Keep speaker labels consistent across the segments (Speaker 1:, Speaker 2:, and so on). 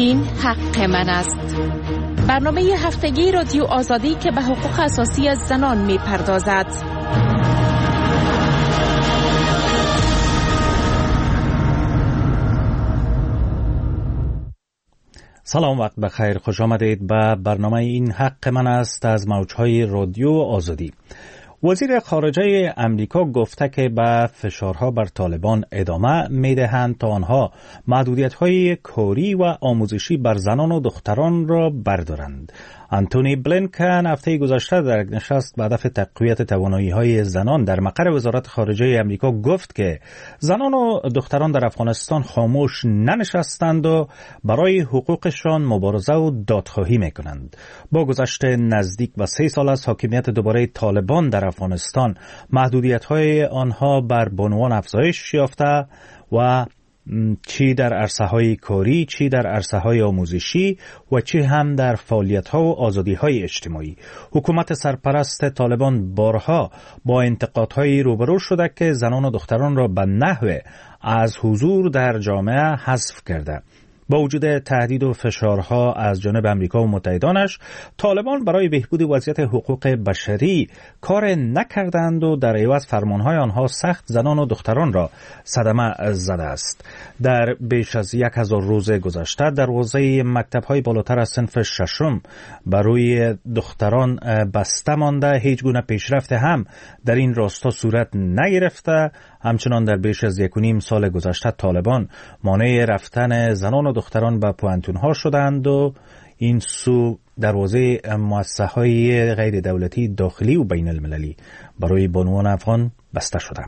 Speaker 1: این حق من است. برنامه هفتگی رادیو آزادی که به حقوق اساسی زنان می پردازد.
Speaker 2: سلام، وقت بخیر، خوش آمدید به برنامه این حق من است از موجهای رادیو آزادی. وزیر خارجه امریکا گفته که به فشارها بر طالبان ادامه میدهند تا آنها محدودیت‌های کاری و آموزشی بر زنان و دختران را بردارند. آنتونی بلینکن هفته گذشته در نشست به هدف تقویت توانایی‌های زنان در مقر وزارت خارجه امریکا گفت که زنان و دختران در افغانستان خاموش ننشستند و برای حقوقشان مبارزه و دادخواهی می‌کنند. با گذشت نزدیک و 3 سال از حاکمیت دوباره طالبان در افغانستان، محدودیت‌های آنها بر بانوان افزایش یافته و چی در عرصه‌های کاری، چی در عرصه‌های آموزشی و چی هم در فعالیت‌ها و آزادی‌های اجتماعی. حکومت سرپرست طالبان بارها با انتقادهایی روبرو شده که زنان و دختران را به نحو از حضور در جامعه حذف کرده. با وجود تهدید و فشارها از جانب امریکا و متحدانش، طالبان برای بهبود وضعیت حقوق بشری کار نکردند و در عوض فرمانهای آنها سخت زنان و دختران را صدمه زده است. در بیش از 1000 روز گذشته در حوزه مکتب‌های بالاتر از صنف ششم برای دختران بسته مانده، هیچ گونه پیشرفت هم در این راستا صورت نگرفته. همچنان در بیش از 1.5 سال گذشته طالبان مانع رفتن زنان و دختران به پوانتون‌ها شدند و این سو دروازه مؤسسه‌های غیر دولتی داخلی و بین المللی برای بانوان افغان بسته شده.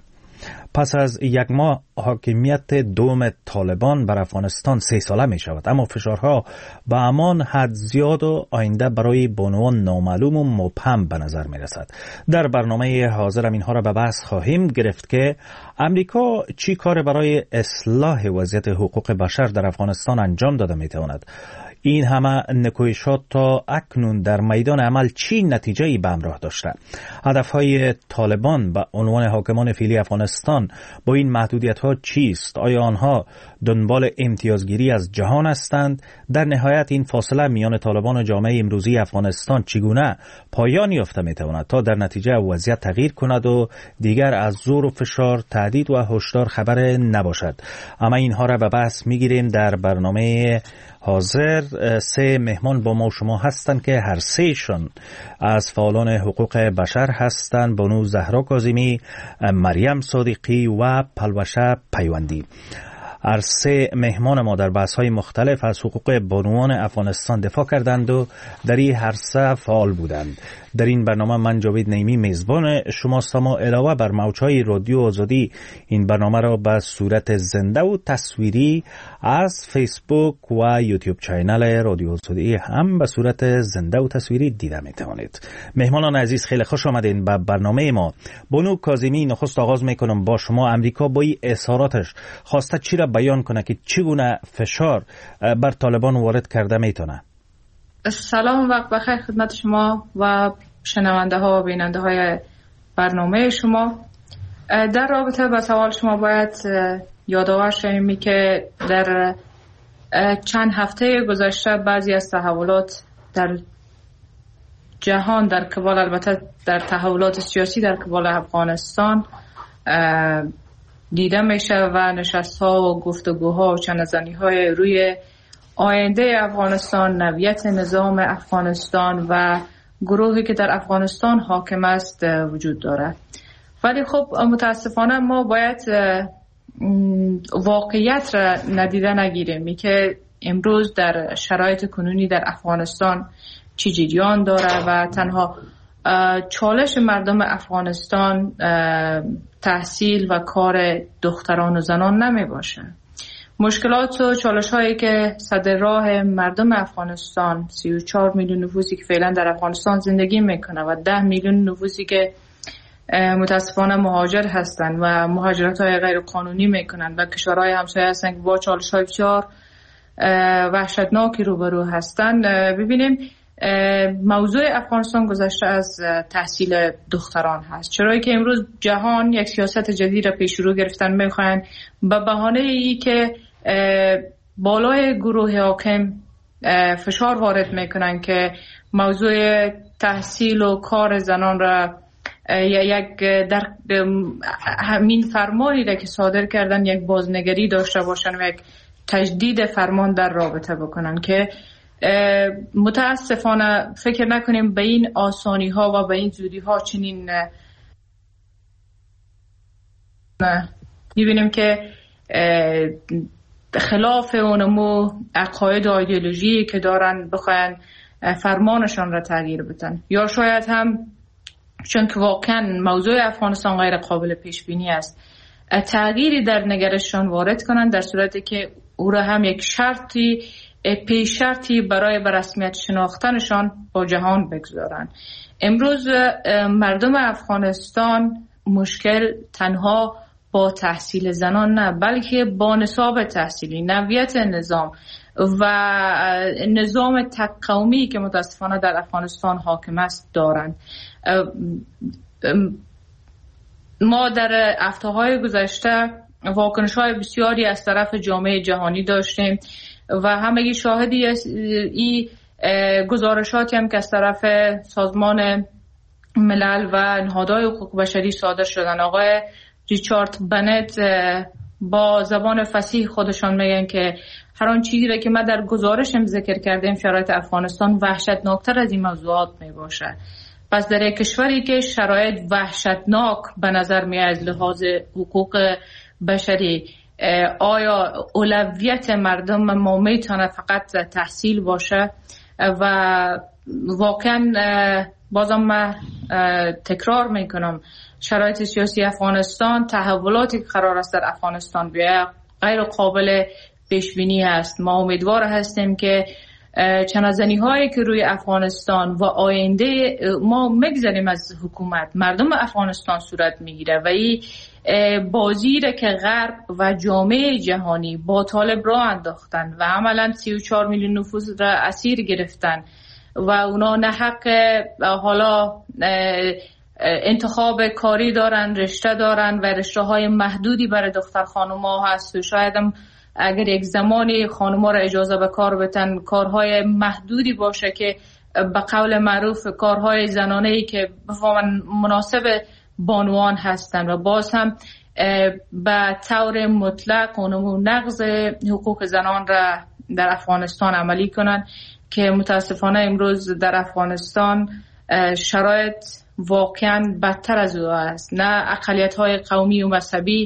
Speaker 2: پس از 1 ماه حاکمیت دوم طالبان بر افغانستان 3 ساله می شود، اما فشارها به همان حد زیاد و آینده برای بانوان نامعلوم و مبهم به نظر می رسد. در برنامه حاضر اینها را به بحث خواهیم گرفت که امریکا چی کار برای اصلاح وضعیت حقوق بشر در افغانستان انجام داده می تواند. این همه نکویشات تا اکنون در میدان عمل چی نتیجه‌ای به همراه داشته؟ هدفهای طالبان به عنوان حاکمان فعلی افغانستان با این محدودیت‌ها چیست؟ آیا آنها دنبال امتیازگیری از جهان هستند؟ در نهایت این فاصله میان طالبان و جامعه امروزی افغانستان چگونه پایان یافته می‌تواند تا در نتیجه وضعیت تغییر کند و دیگر از زور و فشار، تهدید و هشدار خبر نباشد؟ اما اینها را به بحث می‌گیریم در برنامه حاضر. 3 مهمان با ما و شما هستند که هر 3شان از فعالان حقوق بشر هستند: بانو زهرا کاظمی، مریم صادقی و پلوشه پیوندی. هر 3 مهمان ما در بحث‌های مختلف از حقوق بانوان افغانستان دفاع کردند و در این هر 3 فعال بودند. در این برنامه من جاوید نعیمی میزبان شماست. ما علاوه بر موجهای رادیو آزادی این برنامه را به صورت زنده و تصویری از فیسبوک و یوتیوب چینل رادیو آزادی هم به صورت زنده و تصویری دیده میتوانید. مهمانان عزیز، خیلی خوش آمدین به برنامه ما. بانو کاظمی، نخست آغاز میکنم با شما. امریکا با این اظهاراتش خواسته چی را بیان کنه که چگونه فشار بر طالبان وارد کرده میتونه؟
Speaker 3: سلام، وقت بخیر خدمت شما و شنونده ها و بیننده های برنامه شما. در رابطه با سوال شما باید یادآور شویم که در چند هفته گذشته بعضی از تحولات در جهان در قبال، البته در تحولات سیاسی در قبال افغانستان دیده میشه و نشست ها و گفتگوها و چندزنی های روی آینده افغانستان، نوعیت نظام افغانستان و گروهی که در افغانستان حاکم است وجود دارد. ولی خب متاسفانه ما باید واقعیت را ندیده نگیریم که امروز در شرایط کنونی در افغانستان چی جریان داره و تنها چالش مردم افغانستان تحصیل و کار دختران و زنان نمی باشه. مشکلات و چالش هایی که صدر راه مردم افغانستان، 34 میلیون نفوسی که فعلا در افغانستان زندگی میکنه و 10 میلیون نفوسی که متاسفانه مهاجر هستند و مهاجرت های غیر قانونی میکنند و کشورهای همسایه هستند که با چالش های بسیار وحشتناکی روبرو هستند. ببینیم موضوع افغانستان گذشته از تحصیل دختران هست. چرایی که امروز جهان یک سیاست جدید را پیش رو گرفتن میخواین به بهانه ای که بالای گروه حاکم فشار وارد میکنن که موضوع تحصیل و کار زنان را یک در همین فرمانی را که صادر کردن یک بازنگری داشته باشن و یک تجدید فرمان در رابطه بکنن که متاسفانه فکر نکنیم به این آسانی ها و به این زودی ها چنین میبینیم که خلاف اونمو عقاید و ایدئولوژی که دارن بخواین فرمانشان را تغییر بدن، یا شاید هم چون که واقعا موضوع افغانستان غیر قابل پیش بینی است تغییری در نگرششان وارد کنن، در صورتی که او را هم یک شرطی پیش شرطی برای به رسمیت شناختنشان با جهان بگذارن. امروز مردم افغانستان مشکل تنها با تحصیل زنان نه، بلکه با نصاب تحصیلی، نوعیت نظام و نظام تک قومی که متاسفانه در افغانستان حاکم است دارند. ما در هفته‌های گذشته واکنش‌های بسیاری از طرف جامعه جهانی داشتیم و همگی شاهدی این گزارشاتی هم که از طرف سازمان ملل و نهادهای حقوق بشری صادر شدن. آقای ریچارد بنت با زبان فصیح خودشان میگن که هر آن چیزی را که ما در گزارشم ذکر کردیم شرایط افغانستان وحشتناکتر از این موضوعات می باشه. پس در یک کشوری که شرایط وحشتناک به نظر می از لحاظ حقوق بشری، آیا اولویت مردم ما میتونه فقط تحصیل باشه؟ و واقعا بازم من تکرار میکنم شرایط سیاسی افغانستان، تحولاتی که قرار است در افغانستان بیاید غیر قابل پیش بینی است. ما امیدوار هستیم که چنازنی هایی که روی افغانستان و آینده ما مگذاریم از حکومت مردم افغانستان صورت میگیره و این بازی را که غرب و جامعه جهانی با طالب را انداختن و عملا 34 میلیون نفوس را اسیر گرفتن و اونا نه حق حالا انتخاب کاری دارن، رشته دارن و رشته های محدودی برای دختر خانوما هست و شاید هم اگر یک زمانی خانوما را اجازه به کار بدن کارهای محدودی باشه که به قول معروف کارهای زنانه‌ای که بفهمن مناسب بانوان هستن و باز هم به طور مطلق اونمو نقض حقوق زنان را در افغانستان عملی کنن که متاسفانه امروز در افغانستان شرایط واقعا بدتر از او است. نه اقلیت‌های قومی و مذهبی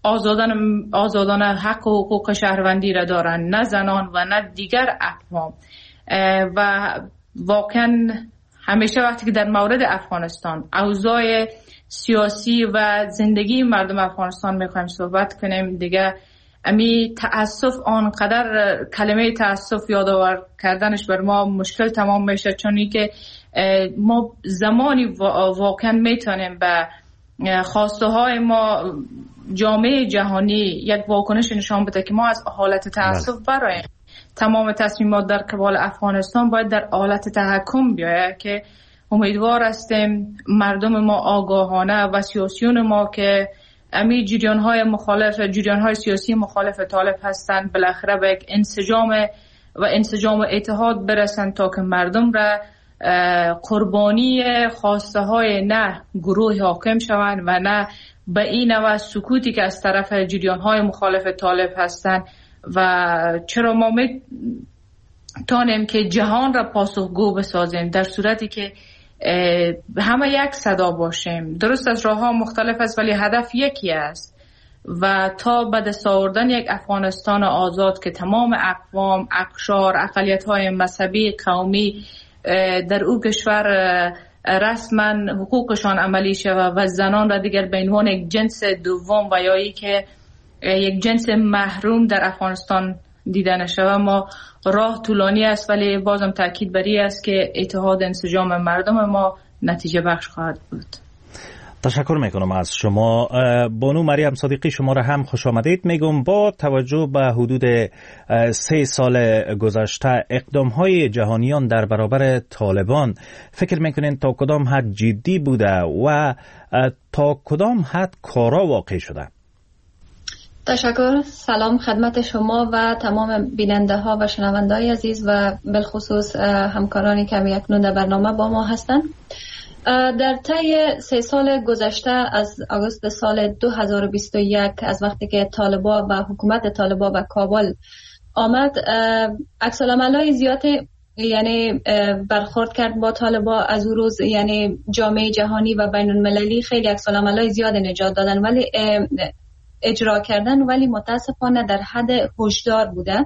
Speaker 3: آزادانه حق و حقوق شهروندی را دارن، نه زنان و نه دیگر اقوام. و واقعا همیشه وقتی که در مورد افغانستان اوضاع سیاسی و زندگی مردم افغانستان میخوایم صحبت کنیم دیگه امی تأسف آنقدر کلمه تأسف یادآور کردنش بر ما مشکل تمام میشه، چون که ما زمانی واقعا میتونیم به خواسته های ما جامعه جهانی یک واکنش نشان بده که ما از حالت تأسف برایم. تمام تصمیمات در قبال افغانستان باید در حالت تحکم بیاید که امیدوار هستیم مردم ما آگاهانه و سیاسیون ما که امی جریان‌های مخالف، جریان‌های سیاسی مخالف طالب هستند بالاخره به یک انسجام و اتحاد برسن تا که مردم را قربانی خواسته های نه گروه حاکم شوند و نه به این نوع سکوتی که از طرف جریان‌های مخالف طالب هستند. و چرا ما میتونیم که جهان را پاسخگو بسازیم در صورتی که همه یک صدا باشیم؟ درست از راه ها مختلف است ولی هدف یکی است و تا به دست آوردن یک افغانستان آزاد که تمام اقوام، اقشار، اقلیت‌های مذهبی، قومی در او کشور رسما حقوقشان عملی شود و زنان را دیگر به عنوان یک جنس دوم و یا که یک جنس محروم در افغانستان دیده نشود. ما راه طولانی است ولی بازم تاکید بر این است که اتحاد انسجام مردم ما نتیجه بخش خواهد بود.
Speaker 2: تشکر میکنم از شما. بانو مریم صادقی، شما را هم خوش آمدید میگم. با توجه به حدود 3 سال گذشته اقدام‌های جهانیان در برابر طالبان فکر میکنین تا کدام حد جدی بوده و تا کدام حد کارا واقع شده؟
Speaker 4: تشکر. سلام خدمت شما و تمام بیننده ها و شنونده های عزیز و بالخصوص همکارانی که اکنون در برنامه با ما هستند. در طی 3 سال گذشته از آگوست سال 2021 از وقتی که طالبان و حکومت طالبان به کابل آمد، عکس‌العمل‌های زیاد یعنی برخورد کرد با طالبان. از اون روز یعنی جامعه جهانی و بین المللی خیلی عکس‌العمل‌های زیاد نجات دادن ولی اجرا کردن، ولی متاسفانه در حد هشدار بودن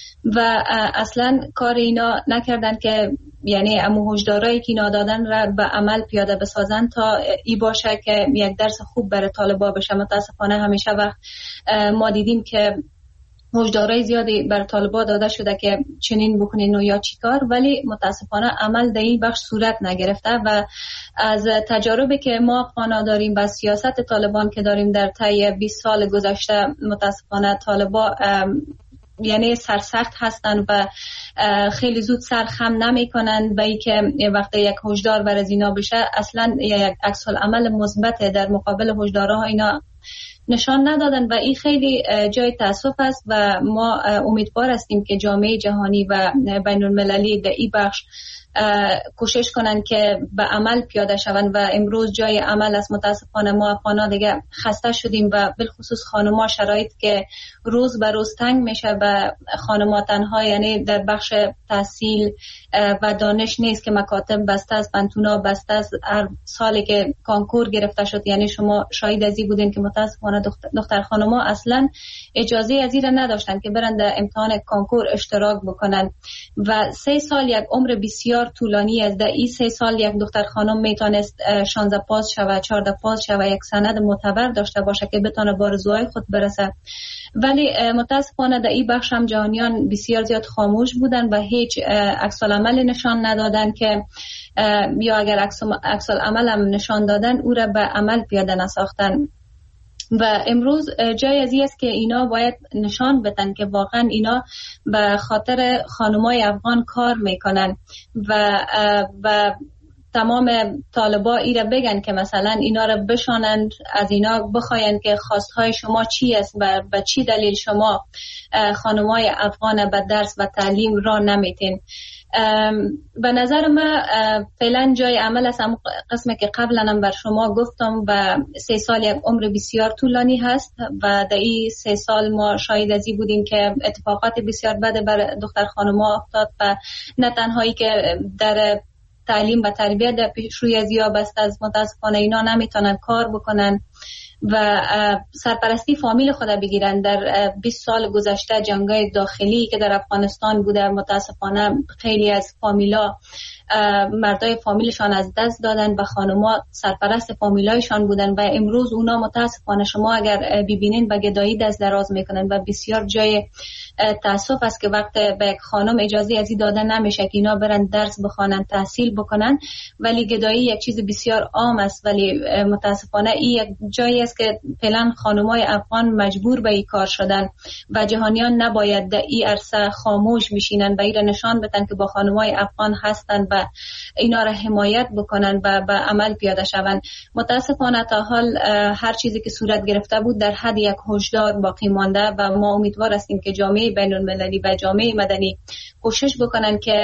Speaker 4: و اصلا کار اینا نکردن که یعنی امو هشدارایی که اینا دادن را به عمل پیاده بسازن تا ای باشه که یک درس خوب برای طالبان بشه. متاسفانه همیشه وقت ما دیدیم که هشدارای زیادی بر طالبان داده شده که چنین بکنین و یا چیکار، ولی متاسفانه عمل در این بخش صورت نگرفته و از تجاربی که ما افغانا داریم و سیاست طالبان که داریم در طی 20 سال گذشته، متاسفانه طالبان یعنی سرسخت هستن و خیلی زود سرخم نمی کنن و ای که وقتی یک هشدار بر از اینا بشه اصلا یک عکس العمل مثبت در مقابل هشدارها اینا نشان ندادن و این خیلی جای تاسف است و ما امیدوار هستیم که جامعه جهانی و بین المللی در این بخش کوشش کنن که به عمل پیاده شوند و امروز جای عمل است. متاسفانه ما افغانا دیگه خسته شدیم و بالخصوص خانم‌ها شرایط که روز به روز تنگ میشه و خانم‌ها تنها یعنی در بخش تحصیل و دانش نیست که مکاتب بسته است، پنتونا بسته است. هر سالی که کانکور گرفته شد یعنی شما شاهد ازی بودین که متاسفانه دختر خانم‌ها اصلا اجازه از این نداشتن که برن در امتحان کانکور اشتراک بکنن و 3 سال یک عمر بسیار طولانی است. در این 3 سال یک دختر خانم میتونست 16 پاس شود، 14 پاس شود، یک سند معتبر داشته باشه که بتونه به آرزوهای خود برسه. ولی متاسفانه در این بخش هم جهانیان بسیار زیاد خاموش بودن و هیچ عکس العمل نشان ندادن که یا اگر عکس العمل هم نشان دادن او را به عمل پیاده نساختن. و امروز جای از این است که اینا باید نشان بدن که واقعا اینا به خاطر خانمای افغان کار میکنن و تمام طالبا اینا بگن که مثلا اینا را بشانند، از اینا بخواین که خواستهای شما چی است و به چی دلیل شما خانمای افغان به درس و تعلیم را نمیتین. به نظر من فعلا جای عمل است. هم قسمی که قبلا هم بر شما گفتم و 3 سال یک عمر بسیار طولانی هست و در این 3 سال ما شاهد ازی بودیم که اتفاقات بسیار بد بر دختر خانم‌ها افتاد و نه تنهایی که در تعلیم و تربیت در پیشروی از یا بسته از متاسفانه اینا نمیتونن کار بکنن و سرپرستی فامیل خود بگیرن. در 20 سال گذشته جنگای داخلی که در افغانستان بوده متاسفانه خیلی از فامیلا مردای فامیلشان از دست دادن و خانوما سرپرست فامیلایشان بودن و امروز اونا متاسفانه شما اگر ببینین به گدایی دست دراز میکنن و بسیار جای تاسف است که وقت به یک خانم اجازه ازی داده نمیشه که اینا برن درس بخوانن، تحصیل بکنن، ولی گدایی یک چیز بسیار عام است. ولی متاسفانه این یک جایی است که فعلا خانمای افغان مجبور به این کار شدن و جهانیان نباید در این عرصه خاموش بشینن و این نشان بدن که با خانمای افغان هستن و اینا را حمایت بکنن و به عمل پیاده شوند. متاسفانه تا حال هر چیزی که صورت گرفته بود در حد یک هشدار باقی مانده و ما امیدوار هستیم که جامعه بین المللی و جامعه مدنی کوشش بکنن که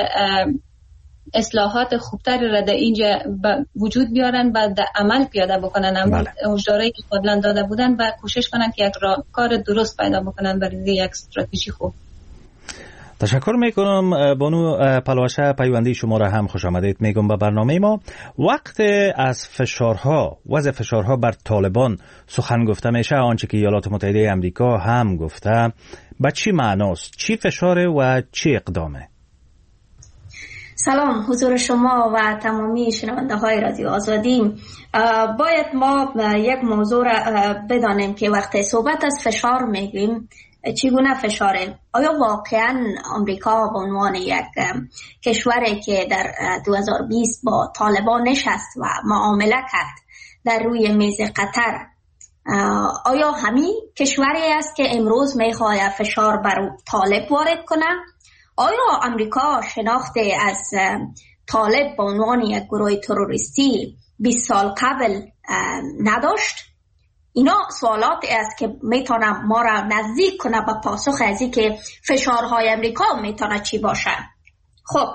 Speaker 4: اصلاحات خوبتری را در اینجا وجود بیارن و در عمل پیاده بکنن. هشدارایی که قبلا داده بودن و کوشش کنن که یک کار درست پیدا بکنن برای یک استراتژی خوب.
Speaker 2: تشکر میکنم بانو پلوشه، پیوندی شما را هم خوش آمدید میگم به برنامه ما. وقت از وضع فشارها بر طالبان سخن گفته میشه، آنچه که ایالات متحده امریکا هم گفته، به چی معناست؟ چی فشاره و چی اقدامه؟
Speaker 5: سلام حضور شما و تمامی شنونده های رادیو آزادی. باید ما یک موضوع را بدانیم که وقتی صحبت از فشار میگیم چگونه فشاره؟ آیا واقعا آمریکا به عنوان یک کشوری که در 2020 با طالبان نشست و معامله کرد در روی میز قطر، آیا همین کشوری است که امروز میخواد فشار بر طالب وارد کنه؟ آیا آمریکا شناخته از طالب به عنوان یک گروه تروریستی 20 سال قبل نداشت؟ اینا سوالاتی است که میتونه ما را نزدیک کنه به پاسخ از این که فشارهای امریکا میتونه چی باشه. خب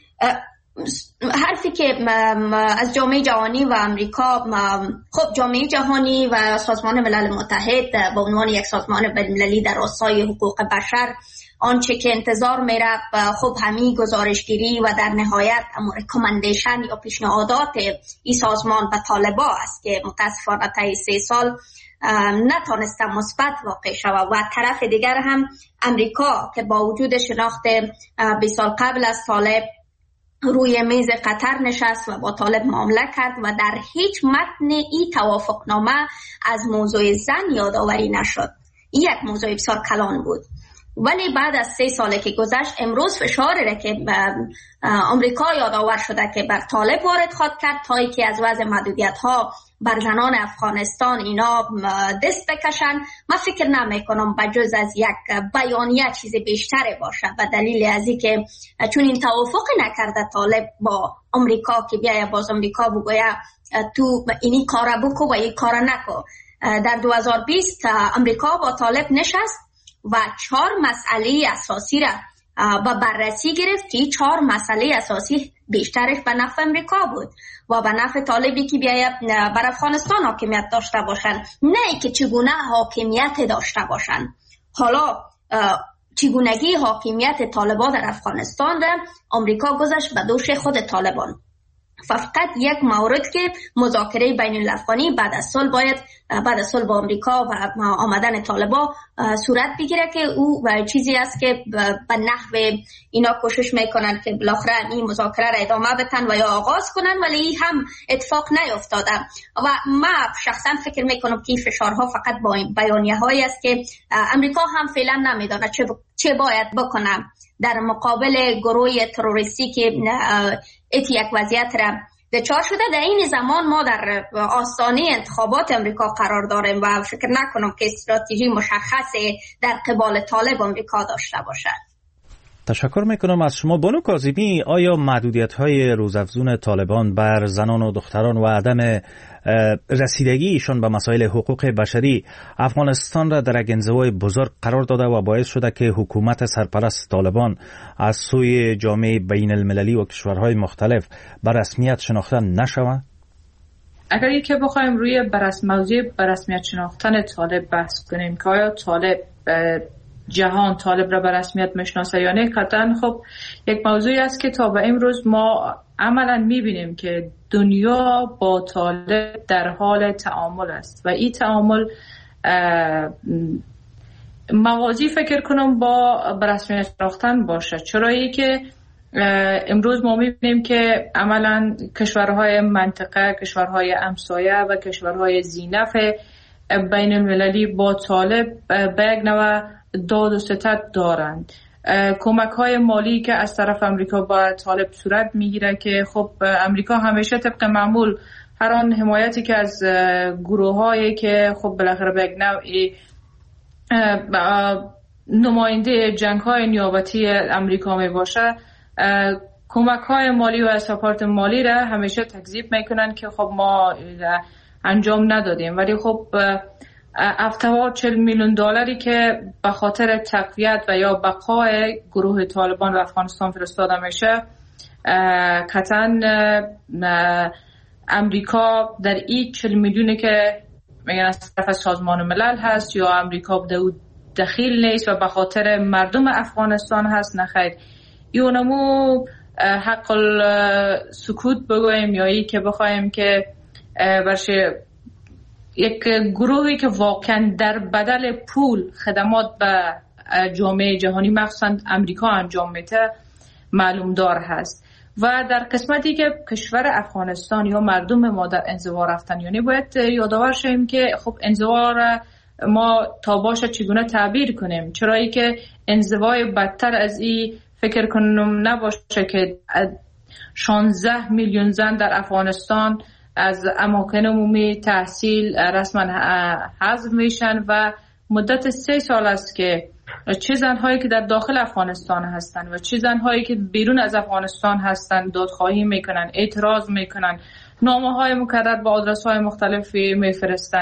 Speaker 5: حرفی که از جامعه جهانی و امریکا، خب جامعه جهانی و سازمان ملل متحد به عنوان یک سازمان بین‌المللی در راستای حقوق بشر آنچه که انتظار میره خب همین گزارشگیری و در نهایت ریکامندیشن یا پیشنهادات این سازمان به طالبان است که متاسفانه طی 3 سال نتونسته مثبت واقع شود و طرف دیگر هم امریکا که با وجود شناخت 20 سال قبل از طالب روی میز قطر نشست و با طالب معامله کرد و در هیچ متن این توافقنامه از موضوع زن یادآوری نشد. این یک موضوع بسیار کلان بود. ولی بعد از 3 ساله که گذشت امروز فشاری را که امریکا یادآور شده که بر طالب وارد خواهد کرد تا که از وضع محدودیت ها بر زنان افغانستان اینا دست بکشن. من فکر نمی کنم بجز از یک بیانیه چیز بیشتری باشه به دلیل از اینکه چون این توافق نکرده طالب با امریکا که بیایه باز امریکا بگویه تو اینی کار بکو و این کار نکو. در 2020 امریکا با طالب نشست و 4 مسئله اساسی را با بررسی گرفت که 4 مسئله اساسی بیشترش به نفع امریکا بود و به نفع طالبی که بیاید بر افغانستان حاکمیت داشته باشند، نه که چگونه حاکمیت داشته باشند. حالا چگونگی حاکمیت طالبان در افغانستان را امریکا گذاشت به دوش خود طالبان. فقط یک مورد که مذاکره بین الافغانی بعد از صلح با امریکا و آمدن طالبان صورت بگیره که او چیزی است که به نحو اینا کوشش میکنن که بالاخره این مذاکره را ادامه بدن و یا آغاز کنن، ولی هم اتفاق نیفتاده و من شخصا فکر میکنم که این فشارها فقط با بیانیه هایی است که امریکا هم فعلا نمیدونه چه باید بکنه در مقابل گروه تروریستی که یک وضعیت را دچار شده. در این زمان ما در آستانه انتخابات امریکا قرار داریم و فکر نکنم که استراتژی مشخصی در قبال طالب امریکا داشته باشد.
Speaker 2: تشکر میکنم از شما بانو کاظمی. آیا محدودیت‌های روزافزون طالبان بر زنان و دختران و عدم رسیدگی ایشان به مسائل حقوق بشری افغانستان را در یک انزوای بزرگ قرار داده و باعث شده که حکومت سرپرست طالبان از سوی جامعه بین المللی و کشورهای مختلف به رسمیت شناخته نشود؟
Speaker 3: اگر که بخوایم روی موضوع به رسمیت شناختن طالب بحث کنیم که آیا طالب جهان طالب را به رسمیت میشناسه یا نه، قطعا خب یک موضوعی است که تا به امروز ما عملا میبینیم که دنیا با طالب در حال تعامل است و این تعامل موازی فکر کنم با به رسمیت شناختن باشه. چرایی که امروز ما میبینیم که عملا کشورهای منطقه، کشورهای همسایه و کشورهای ذی‌نفع بین المللی با طالب به یک نوع داد و ستد دارند. کمک های مالی که از طرف امریکا با طالب صورت میگیره که خب امریکا همیشه طبق معمول هر آن حمایتی که از گروه هایی که خب بالاخره به یک نوعی نماینده جنگ های نیابتی امریکا می باشه، کمک های مالی و سپورت مالی را همیشه تکذیب میکنن که خب ما انجام ندادیم. ولی خب 40 میلیون دلاری که به خاطر تقویت و یا بقای گروه طالبان در افغانستان فرستاده میشه، قطعا امریکا در این 40 میلیونی که میگن از طرف سازمان ملل هست یا امریکا دخیل نیست و به خاطر مردم افغانستان هست، نخیر. یونمو حق سکوت بگویم یا ای که بخوایم که برشه یک گروهی که واقعا در بدل پول خدمات به جامعه جهانی مخصوصا امریکا انجام میده معلوم دار هست. و در قسمتی که کشور افغانستان یا مردم ما در انزوا رفتن، یعنی باید یادآور شیم که خب انزوا را ما تا باشه چگونه تعبیر کنیم، چرایی که انزوای بدتر از این فکر کنم نباشه که 16 میلیون زن در افغانستان از اماکن عمومی تحصیل رسما حذف میشن و مدت 3 سال است که چه زنهایی که در داخل افغانستان هستن و چه زنهایی که بیرون از افغانستان هستن دادخواهی میکنن، اعتراض میکنن، نامه های مکرر با آدرس های مختلفی میفرستن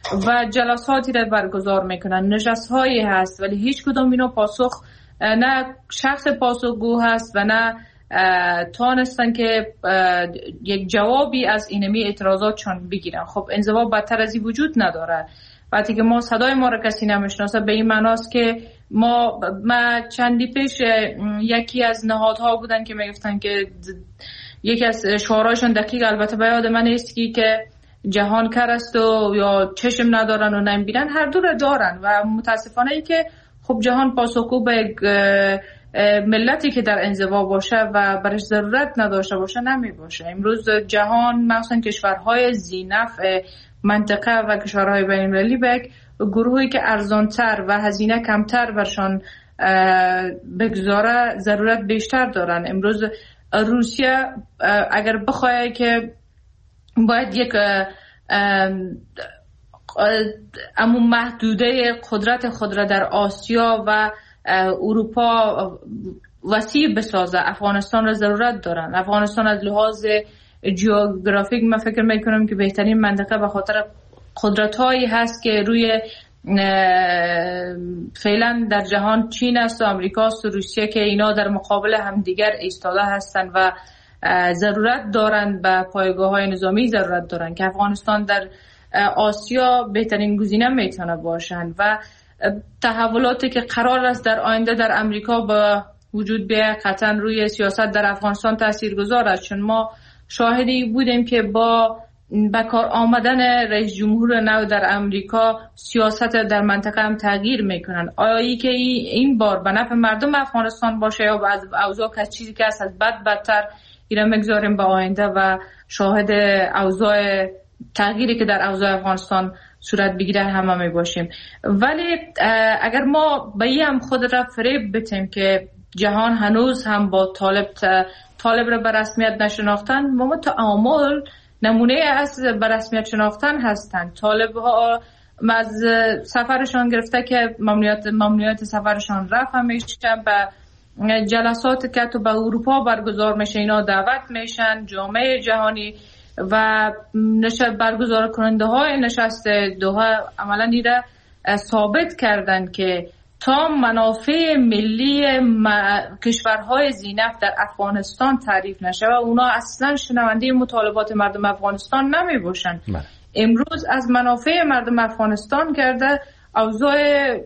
Speaker 3: و جلساتی را برگزار میکنن، نشست هایی هست، ولی هیچ کدام اینا پاسخ نه شخص پاسخگو هست و نه تانستن که یک جوابی از اینمی اعتراضاتشان بگیرن. خب انزوا بدتر از این وجود نداره. وقتی که ما صدای ما را کسی نمیشناسه به این معناست که ما چندی پیش یکی از نهادها بودن که میگفتن که یکی از شعارهایشون دقیق البته به یاد من نیست که جهان کر است و یا چشم ندارن و نمیبینن، هر دو را دارن و متاسفانه ای که خب جهان پاسخگو به ملتی که در انزوا باشه و برش ضرورت نداشته باشه نمی باشه. امروز جهان مخصوصا کشورهای ذی‌نفع منطقه و کشورهای بین‌المللی به گروهی که ارزانتر و هزینه کمتر برشان بگذاره ضرورت بیشتر دارن. امروز روسیه اگر بخواه که باید یک اما محدوده قدرت خود را در آسیا و اروپا وسیع بسازه، افغانستان را ضرورت دارن. افغانستان از لحاظ جیوگرافیک من فکر میکنم که بهترین منطقه به خاطر قدرت هایی هست که روی فعلا در جهان چین است و امریکا است و روسیه که اینا در مقابل همدیگر ایستاده هستند و ضرورت دارند به پایگاه های نظامی ضرورت دارند که افغانستان در آسیا بهترین گزینه میتونه باشند و تحولاتی که قرار است در آینده در امریکا به وجود بیاید قطعا روی سیاست در افغانستان تاثیرگذار است، چون ما شاهدی بودیم که با بکار آمدن رئیس جمهور نو در امریکا سیاست در منطقه هم تغییر میکنن. آیا ای که این بار به نفع مردم افغانستان باشه یا از اوضاع که چیزی که است از بدتر اینا میگذاریم به آینده و شاهد اوضاع تغییری که در اوضاع افغانستان صورت بگیره همه می باشیم. ولی اگر ما به این هم خود را فریب بتیم که جهان هنوز هم با طالب را به رسمیت نشناختن، ما تعامل نمونه از به رسمیت شناختن هستند. طالب ها از سفرشان گرفته که ممنوعیت سفرشان رفع میشن، به جلسات که تو به اروپا برگزار میشه اینا دعوت میشن، جامعه جهانی و برگزار کننده های نشست دوحه عملا ایره ثابت کردن که تا منافع ملی کشورهای ذی‌نفع در افغانستان تعریف نشه و اونا اصلا شنونده مطالبات مردم افغانستان نمی باشن. امروز از منافع مردم افغانستان کرده اوضاع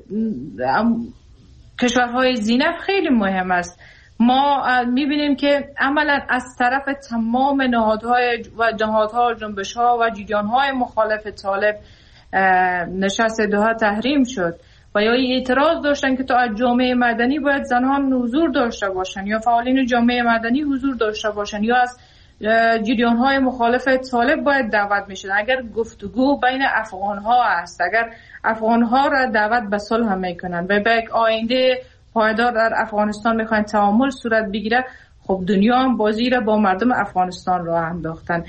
Speaker 3: کشورهای ذی‌نفع خیلی مهم است. ما میبینیم که عملا از طرف تمام نهادها جنبش‌ها و جریان‌های مخالف طالب نشست دوحه تحریم شد و یا اعتراض داشتن که تا از جامعه مدنی باید زنان حضور داشته باشن یا فعالین جامعه مدنی حضور داشته باشن یا از جریان‌های مخالف طالب باید دعوت میشد. اگر گفتگو بین افغان‌ها است، اگر افغان‌ها را دعوت به صلح میکنن و به یک آینده پایدار در افغانستان میخواین تعامل صورت بگیره، خب دنیا هم بازی را با مردم افغانستان راه انداختن.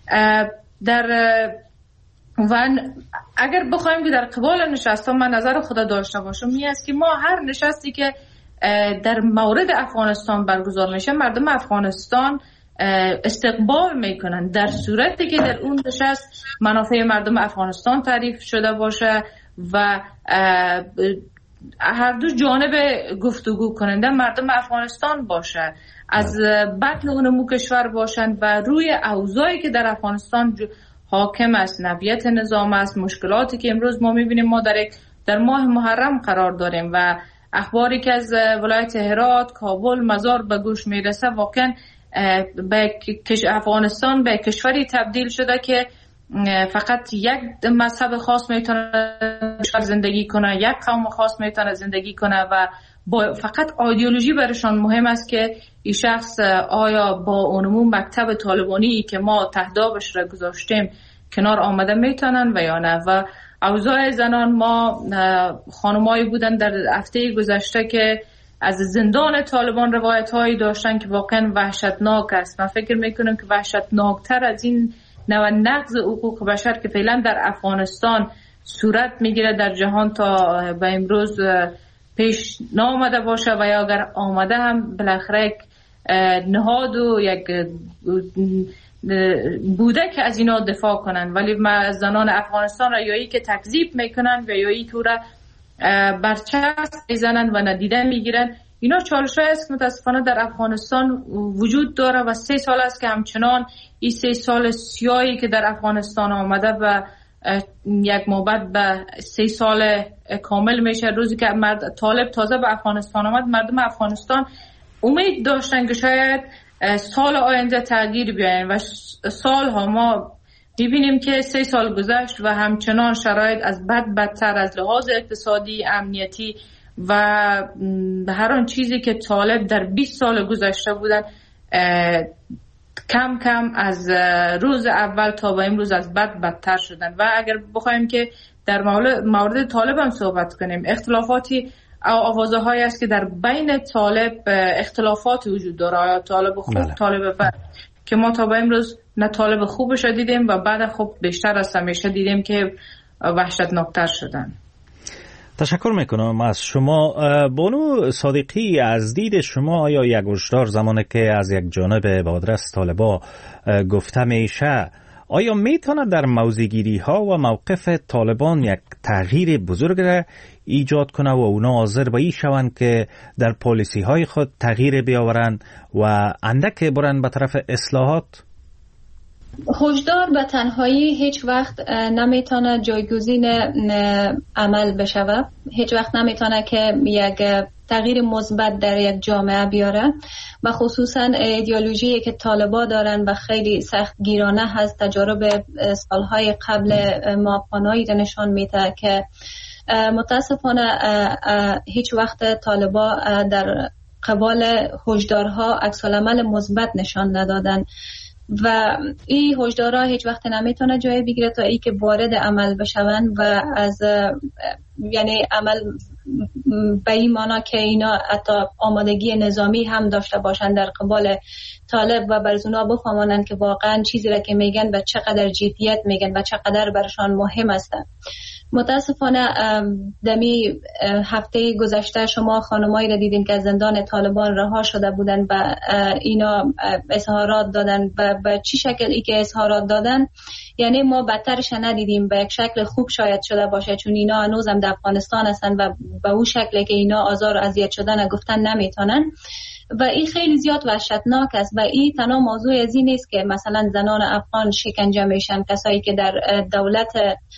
Speaker 3: و اگر بخوایم که در قبال نشست ها من نظر خدا داشته باشم می است که ما هر نشستی که در مورد افغانستان برگزار میشه مردم افغانستان استقبال میکنن در صورتی که در اون نشست منافع مردم افغانستان تعریف شده باشه و هر دو جانب گفتگو کننده مردم افغانستان باشه، از بطن اونمو کشور باشند و روی اوضاعی که در افغانستان حاکم است، نوعیت نظام است، مشکلاتی که امروز ما میبینیم، ما در ماه محرم قرار داریم و اخباری که از ولایت هرات، کابل، مزار به گوش میرسه واقعا افغانستان به کشوری تبدیل شده که فقط یک مذهب خاص میتونه زندگی کنه، یک قوم خاص میتونه زندگی کنه و فقط ایدئولوژی برشان مهم است که این شخص آیا با اونمون مکتب طالبانی که ما تهدابش را گذاشتیم کنار آمده میتونن و یا نه. و اوضاع زنان، ما خانمایی بودن در هفته گذشته که از زندان طالبان روایت هایی داشتن که واقعا وحشتناک است. من فکر میکنم که وحشتناکتر از این نوع نقض حقوق بشر که فعلا در افغانستان صورت میگیره در جهان تا به امروز پیش نامده باشه و یا اگر آمده هم بالاخره یک نهاد و یک بوده که از اینا دفاع کنن، ولی زنان افغانستان را یایی که تکذیب میکنن و یایی که را برچسب میزنن و ندیده میگیرن. اینا چالش است که متاسفانه در افغانستان وجود داره و 3 سال است که همچنان این 3 سال سیاهی که در افغانستان آمده و یک مابد به 3 سال کامل میشه. روزی که طالب تازه به افغانستان آمد، مردم افغانستان امید داشتن که شاید سال آینده تغییر بیاین و سالها ما میبینیم که 3 سال گذشت و همچنان شرایط از بدتر از لحاظ اقتصادی، امنیتی و هر آن چیزی که طالب در 20 سال گذشته بودن کم کم از روز اول تا به امروز از بدتر شدن. و اگر بخوایم که در مورد طالب هم صحبت کنیم، اختلافاتی آوازه هایی است که در بین طالب اختلافات وجود داره، آیا طالب خوب طالب بد، که ما تا به امروز نه طالب خوبش دیدیم و بعد خب بیشتر از همیشه دیدیم که وحشتناکتر شدن.
Speaker 2: تشکر میکنم از شما. بانو صادقی، از دید شما آیا یک هشدار زمانی که از یک جانب به آدرس طالبا گفته میشه، آیا میتونه در موضع‌گیری ها و موقف طالبان یک تغییر بزرگ را ایجاد کنه و اونا حاضر به این شوند که در پالیسی های خود تغییر بیاورن و اندک برن به طرف اصلاحات؟
Speaker 4: هشدار به تنهایی هیچ وقت نمیتونه جایگزین عمل بشه، هیچ وقت نمیتونه که یک تغییر مثبت در یک جامعه بیاره و خصوصا ایدئولوژی که طالبا دارن و خیلی سخت گیرانه هست. تجارب سالهای قبل ما افغانایی نشان میده که متاسفانه هیچ وقت طالبا در قبال هشدارها عکس‌العمل مثبت نشان ندادن و این هشدارها هیچ وقت نمیتونه جای بگیره تا ای که وارد عمل بشون و از یعنی عمل به این معنا که اینا حتی آمادگی نظامی هم داشته باشن در قبال طالب و برزونا بفهمانن که واقعا چیزی را که میگن و چقدر جدیت میگن و چقدر برشان مهم هستن. متاسفانه دمی هفته گذشته شما خانمایی را دیدین که از زندان طالبان رها شده بودن و اینا اظهارات دادن و به چی شکل ای که اظهارات دادن، یعنی ما بدترش ندیدیم، به یک شکل خوب شاید شده باشه چون اینا هنوز هم در افغانستان هستن و به اون شکلی که اینا آزار و اذیت شدن گفتن نمیتونن و این خیلی زیاد وحشتناک است. و این تنها موضوع از این نیست که مثلا زنان افغان شکنجه میشن، کسایی که در دولت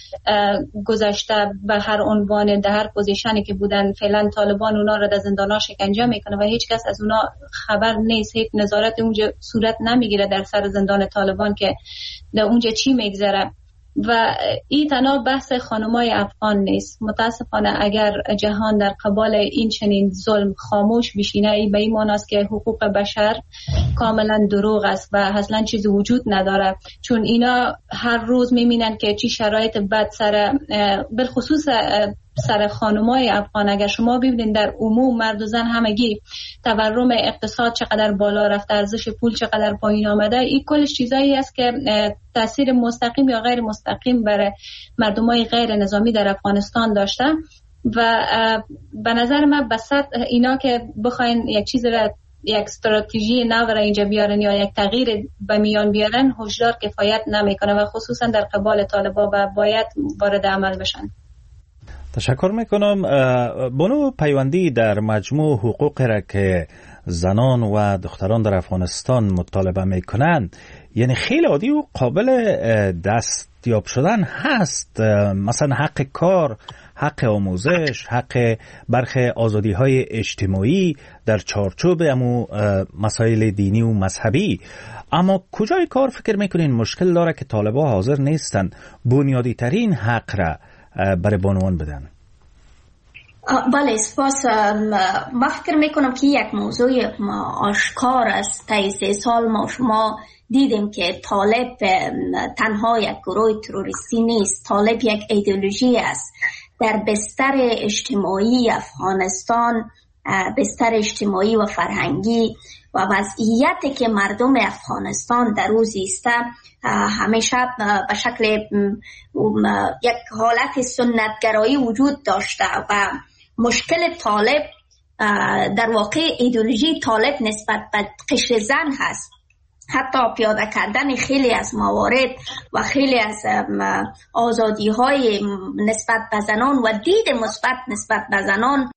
Speaker 4: گذشته به هر عنوان در هر پوزیشنی که بودن فعلا طالبان اونا را در زندان‌ها شکنجه میکنه و هیچ کس از اونا خبر نیست، هیچ نظارت اونجا صورت نمیگیره در سر زندان طالبان که در اونجا چی میگذره. و این تنها بحث خانمای افغان نیست. متاسفانه اگر جهان در قبال این چنین ظلم خاموش بشینه، این به این معنی است که حقوق بشر کاملا دروغ است و اصلا چیزی وجود نداره، چون اینا هر روز میبینن که چی شرایط بد سر بالخصوص سر خانمای افغان. اگر شما ببینید در عموم مرد و زن همگی تورم اقتصاد چقدر بالا رفته، ارزش پول چقدر پایین آمده، این کلش چیزایی است که تاثیر مستقیم یا غیر مستقیم بر مردمای غیر نظامی در افغانستان داشته و به نظر من بسط اینا که بخواین یک چیز را یک استراتژی نو را اینجا بیارن یا یک تغییر به میان بیارن، هشدار کفایت نمیکنه و خصوصا در قبال طالبا و باید وارد عمل بشن.
Speaker 2: تشکر میکنم. بانو پیوندی، در مجموع حقوق را که زنان و دختران در افغانستان مطالبه میکنن، یعنی خیلی عادی و قابل دستیاب شدن هست، مثلا حق کار، حق آموزش، حق برخی آزادی های اجتماعی در چارچوب مسائل دینی و مذهبی. اما کجای کار فکر میکنین مشکل داره که طالبان حاضر نیستن بنیادی ترین حق را برای بانوان بدن؟
Speaker 5: بله سپاس. ما فکر میکنم که یک موضوع آشکار است. تا 3 سال ما شما دیدیم که طالب تنها یک گروه تروریستی نیست، طالب یک ایدئولوژی است. در بستر اجتماعی افغانستان، بستر اجتماعی و فرهنگی و وضعیتی که مردم افغانستان در او زیسته همیشه به شکل یک حالت سنتگرایی وجود داشته و مشکل طالب در واقع ایدئولوژی طالب نسبت به قشر زن هست. حتی پیاده کردن خیلی از موارد و خیلی از آزادی های نسبت به زنان و دید مثبت نسبت به زنان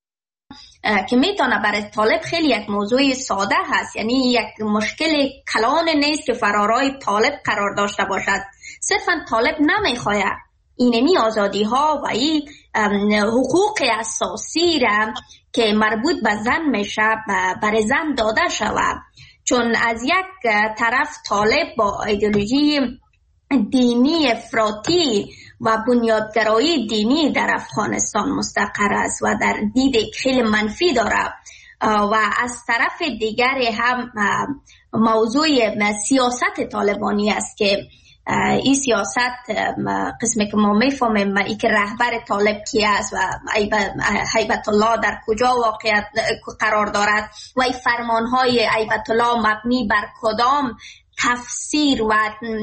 Speaker 5: که میتونه برای طالب خیلی یک موضوع ساده هست، یعنی یک مشکل کلان نیست که فرارای طالب قرار داشته باشد. صرفا طالب نمیخواد اینمی آزادی ها و این حقوق اساسی را که مربوط به زن میشه برای زن داده شود، چون از یک طرف طالب با ایدئولوژی دینی افراطی و بنیادگرایی دینی در افغانستان مستقر است و در دید خیلی منفی داره، و از طرف دیگر هم موضوع سیاست طالبانی است که این سیاست قسمی که ما میفهمیم ای که رهبر طالب کی است و هیبت الله در کجا واقعیت قرار دارد و این فرمانهای هیبت الله مبنی بر کدام تفسیر و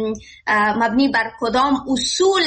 Speaker 5: مبنی بر کدام اصول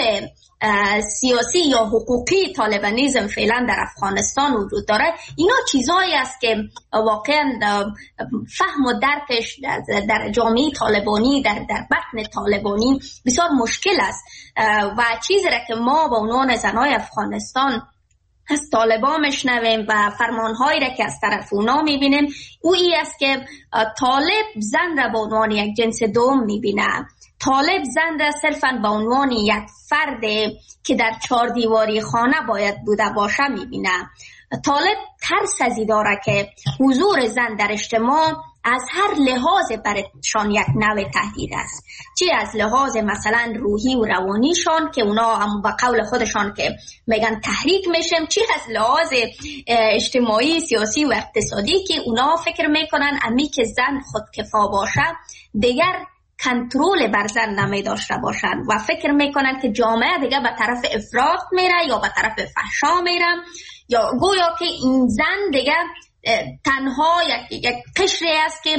Speaker 5: سیاسی یا حقوقی طالبانیزم فعلا در افغانستان وجود داره. اینا چیزایی است که واقعا فهم و درکش در جامعه طالبانی در بطن طالبانی بسیار مشکل است و چیزی را که ما به عنوان زنای افغانستان از طالبان میشنویم و فرمانهایی را که از طرف اونا میبینیم او ای است که طالب زن را به عنوان یک جنس دوم میبینه. طالب زن را صرفاً به عنوان یک فرد که در 4 دیواری خانه باید بوده باشه میبینه. طالب ترس ازی داره که حضور زن در اجتماع از هر لحاظ برشان یک نوع تهدید است، چه از لحاظ مثلا روحی و روانیشان که اونا هم با قول خودشان که میگن تحریک میشم، چه از لحاظ اجتماعی سیاسی و اقتصادی که اونا فکر میکنن امی که زن خودکفا باشه دیگر کنترل بر زن نمی داشته باشن و فکر میکنن که جامعه دیگه به طرف افراط میره یا به طرف فحشا میره، یا گویا که این زن دیگه تنها یک قشری است که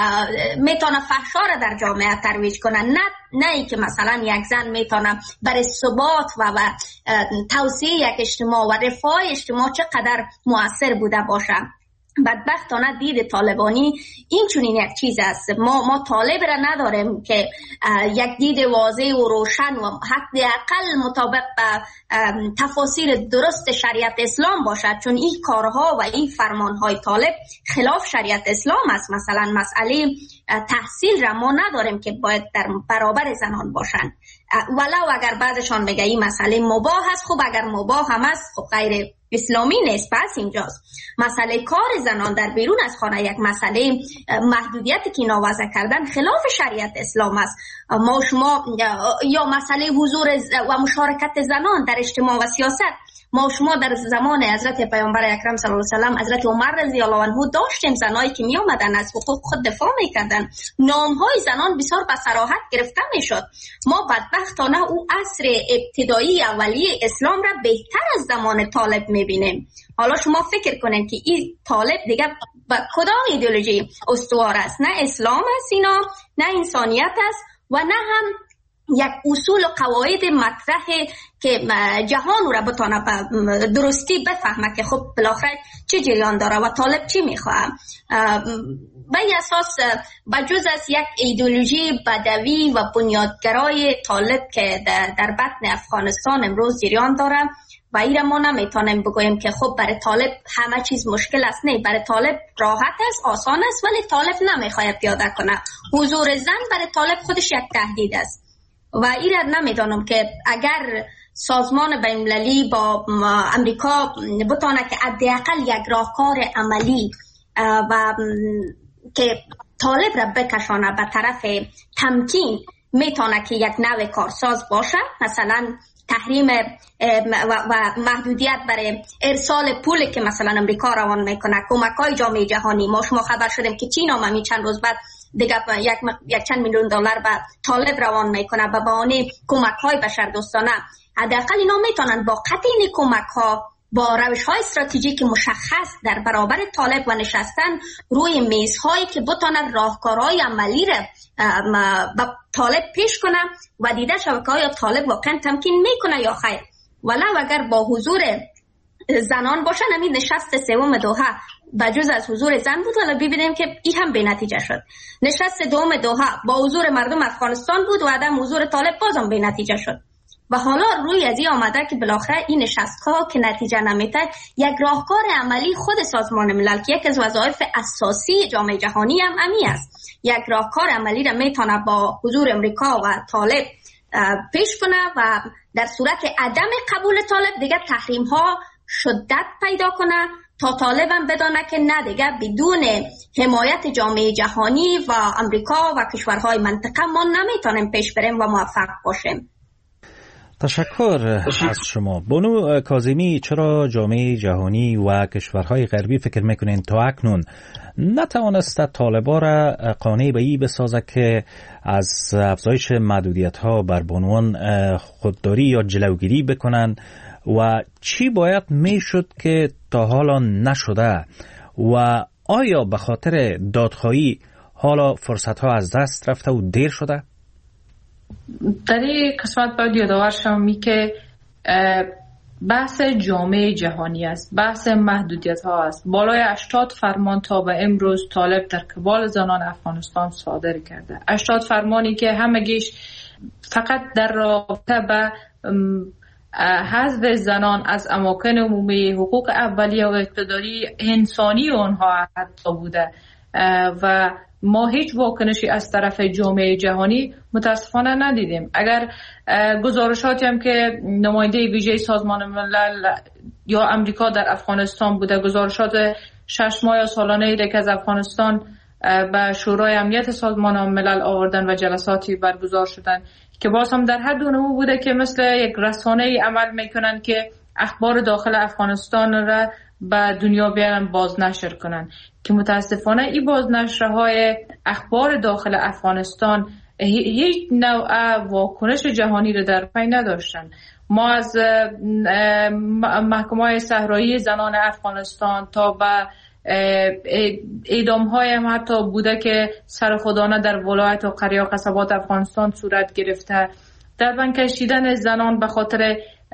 Speaker 5: میتونه فحشا را در جامعه ترویج کنه، نه ای که مثلا یک زن میتونه برای ثبات و توسعه یک اجتماع و رفاه اجتماع چقدر مؤثر بوده باشه. بدبختانه دید طالبانی این چونین یک چیز است. ما طالب را نداریم که یک دید واضح و روشن و حداقل مطابق به تفاسیر درست شریعت اسلام باشد، چون این کارها و این فرمانهای طالب خلاف شریعت اسلام است. مثلا مسئله تحصیل را ما نداریم که باید در برابر زنان باشند، ولو اگر بعضشان میگه این مسئله مباح است. خب اگر مباح هم است خب غیر اسلامی نیست. پس اینجاست مسئله کار زنان در بیرون از خانه یک مسئله محدودیتی که نوازه کردن خلاف شریعت اسلام است. ما شما یا مسئله حضور و مشارکت زنان در اجتماع و سیاست، ما شما در زمان حضرت پیامبر اکرم صلی الله علیه و سلم حضرت عمر رضی الله عنه داشتیم زنایی که می آمدن از حقوق خود دفاع میکردن، نامهای زنان بسیار به صراحت گرفته میشد. ما بدبختانه او عصر ابتدایی اولیه اسلام را بهتر از زمان طالب میبینیم. حالا شما فکر کنین که این طالب دیگه با کدام ایدئولوژی استوار است؟ نه اسلام است اینا، نه انسانیت است و نه هم یک اصول و قواعد مطرحه که جهان رو بتونه درستی بفهمه که خب بالاخره چه جریان داره و طالب چی میخواه. به اساس بجز از یک ایدئولوژی بدوی و بنیادگرای طالب که در بطن افغانستان امروز جریان داره و ایره ما نمیتونیم بگویم که خب برای طالب همه چیز مشکل است. نه، برای طالب راحت است، آسان است، ولی طالب نمیخواد پیاده کنه. حضور زن برای طالب خودش یک تهدید است و ایره نمیدانم که اگر سازمان بین‌المللی با امریکا بتونه که حداقل یک راهکار عملی و که طالب را بکشانه به طرف تمکین، میتونه که یک نوع کارساز باشه، مثلا تحریم و محدودیت برای ارسال پول که مثلا امریکا روان میکنه، کمک‌های جامعه جهانی. ما شما خبر شدیم که چین هم چند روز بعد دیگه یک چند میلیون دلار به طالب روان میکنه به بهانه کمک‌های بشردوستانه. حداقل اینا میتونن با قطع این کمک‌ها با روش‌های استراتژیک مشخص در برابر طالب و نشستن روی میزهایی که بتونن راهکارهای عملی را با طالب پیش کنه و دیده شود که آیا طالب واقعا تمکین میکنه یا خیر. ولو اگر با حضور زنان باشن. همین نشست سوم دوحه بجز از حضور زن بود، حالا ببینیم که این هم به نتیجه شد. نشست دوم دوحه با حضور مردم افغانستان بود و عدم حضور طالب بازم به نتیجه شد. و حالا روی از این آمده که بالاخره این نشست‌ها که نتیجه نمیده، یک راهکار عملی خود سازمان ملل که یک از وظایف اساسی جامعه جهانی هم امی است، یک راهکار عملی را میتونه با حضور امریکا و طالب پیش کنه و در صورت عدم قبول طالب دیگه تحریم ها شدت پیدا کنه تا طالب هم بدانه که نه دیگه بدون حمایت جامعه جهانی و امریکا و کشورهای منطقه ما نمیتونیم پیش بریم و موفق باشیم.
Speaker 2: تشکر از شما. بانو کاظمی، چرا جامعه جهانی و کشورهای غربی فکر میکنین تا اکنون نتوانسته طالبا را قانع به این بسازه که از افزایش محدودیت ها بر بانوان خودداری یا جلوگیری بکنن و چی باید میشد که تا حالا نشده و آیا به خاطر دادخواهی حالا فرصت ها از دست رفته و دیر شده؟
Speaker 3: در این قسمت باید یادآور شوم که بحث جامعه جهانی است، بحث محدودیت ها است. بالای 80 فرمان تا به امروز طالب در قبال زنان افغانستان صادر کرده. 80 فرمانی که همگیش فقط در رابطه به حذف زنان از اماکن عمومی، حقوق اولیه و اقتداری انسانی اونها حتی بوده و ما هیچ واکنشی از طرف جامعه جهانی متاسفانه ندیدیم. اگر گزارشاتی هم که نماینده ویژه سازمان ملل یا امریکا در افغانستان بوده، گزارشات 6 ماه یا سالانه ای که از افغانستان به شورای امنیت سازمان ملل آوردن و جلساتی برگزار شدن که باز هم در حد اونمو بوده که مثل یک رسانه ای عمل میکنن که اخبار داخل افغانستان را به دنیا بیارن بازنشر کنن، که متاسفانه این بازنشرهای اخبار داخل افغانستان هیچ نوع واکنش جهانی رو در پی نداشتن. ما از محکمه‌های صحرایی زنان افغانستان تا به اعدام‌های هم حتی بوده که سرخودانه در ولایت و قریه و قصبات افغانستان صورت گرفته، در بند کشیدن زنان به خاطر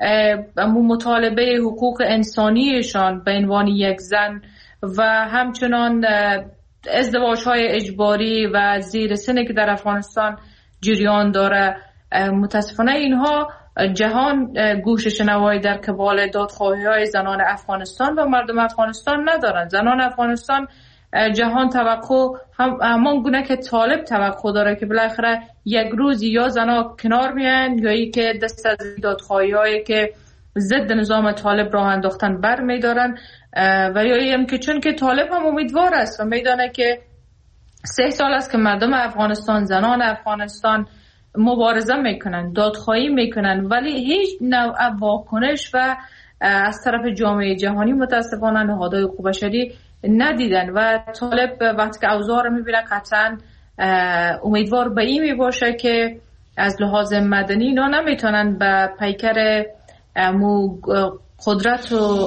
Speaker 3: مطالبه حقوق انسانیشان به عنوان یک زن و همچنان ازدواج‌های اجباری و زیر سنی که در افغانستان جریان داره. متاسفانه اینها جهان گوش شنوایی در قبال دادخواهی‌های زنان افغانستان و مردم افغانستان ندارند. زنان افغانستان جهان توقع همان گونه که طالب توقع داره که بالاخره یک روز یا زنها کنار میان یا ای که دست از دادخواهی‌هایی که ضد نظام طالب راه انداختن بر میدارن و یا این که چون که طالب هم امیدوار است و میدانه که 3 سال است که مردم افغانستان، زنان افغانستان مبارزه میکنن، دادخواهی میکنن، ولی هیچ نوع واکنش و از طرف جامعه جهانی متاسفانه نهادهای حقوق بشری ندیدن و طالب وقتی که اوضاع رو میبینه قطعا امیدوار به این میباشه که از لحاظ مدنی اینا نمیتونن به پیکر قدرت و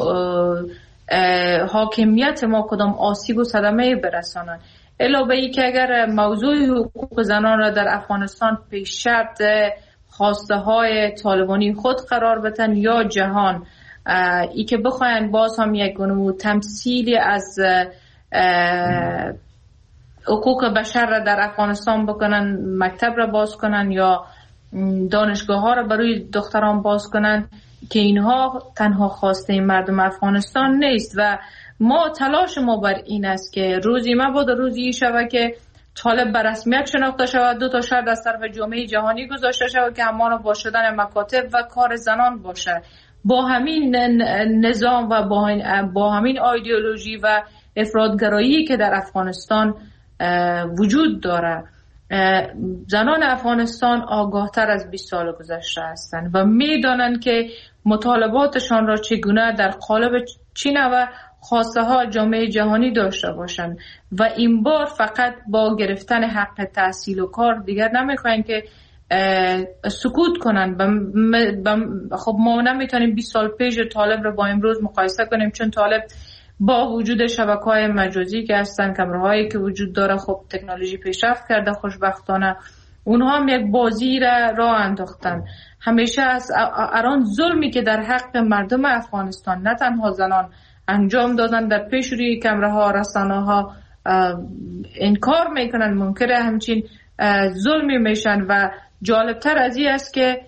Speaker 3: حاکمیت ما کدام آسیب و صدمه برسانن. علاوه ای که اگر موضوع حقوق زنان را در افغانستان پیش شرط خواسته های طالبانی خود قرار بدن یا جهان ای که بخواین باز هم یک گونه تمثیلی از حقوق بشر را در افغانستان بکنن، مکتب را باز کنن یا دانشگاه ها را برای دختران باز کنن، که اینها تنها خواسته مردم افغانستان نیست و ما تلاش ما بر این است که روزی مبادا روزی شود که طالب به رسمیت شناخته شود، 2 تا شرط از طرف جامعه جهانی گذاشته شود که همان با شدن مکاتب و کار زنان باشه. با همین نظام و با همین ایدئولوژی و افراطگرایی که در افغانستان وجود داره، زنان افغانستان آگاهتر از 20 سال گذشته هستند و میدانند که مطالباتشان را چگونه در قالب چین و خواسته ها جامعه جهانی داشته باشند و این بار فقط با گرفتن حق تحصیل و کار دیگر نمیخواین که سکوت کنن. خب ما نمیتونیم 20 سال پیش طالب رو با امروز مقایسه کنیم، چون طالب با وجود شبکه‌های مجازی که هستن، کامراهایی که وجود داره، خب تکنولوژی پیشرفت کرده خوشبختانه اونها هم یک بازی را انداختن. همیشه از اران ظلمی که در حق مردم افغانستان نه تنها زنان انجام دادن در پیش روی کمره ها، رسانه ها انکار میکنن، منکر همچین ظلمی میشن. و جالبتر از این است که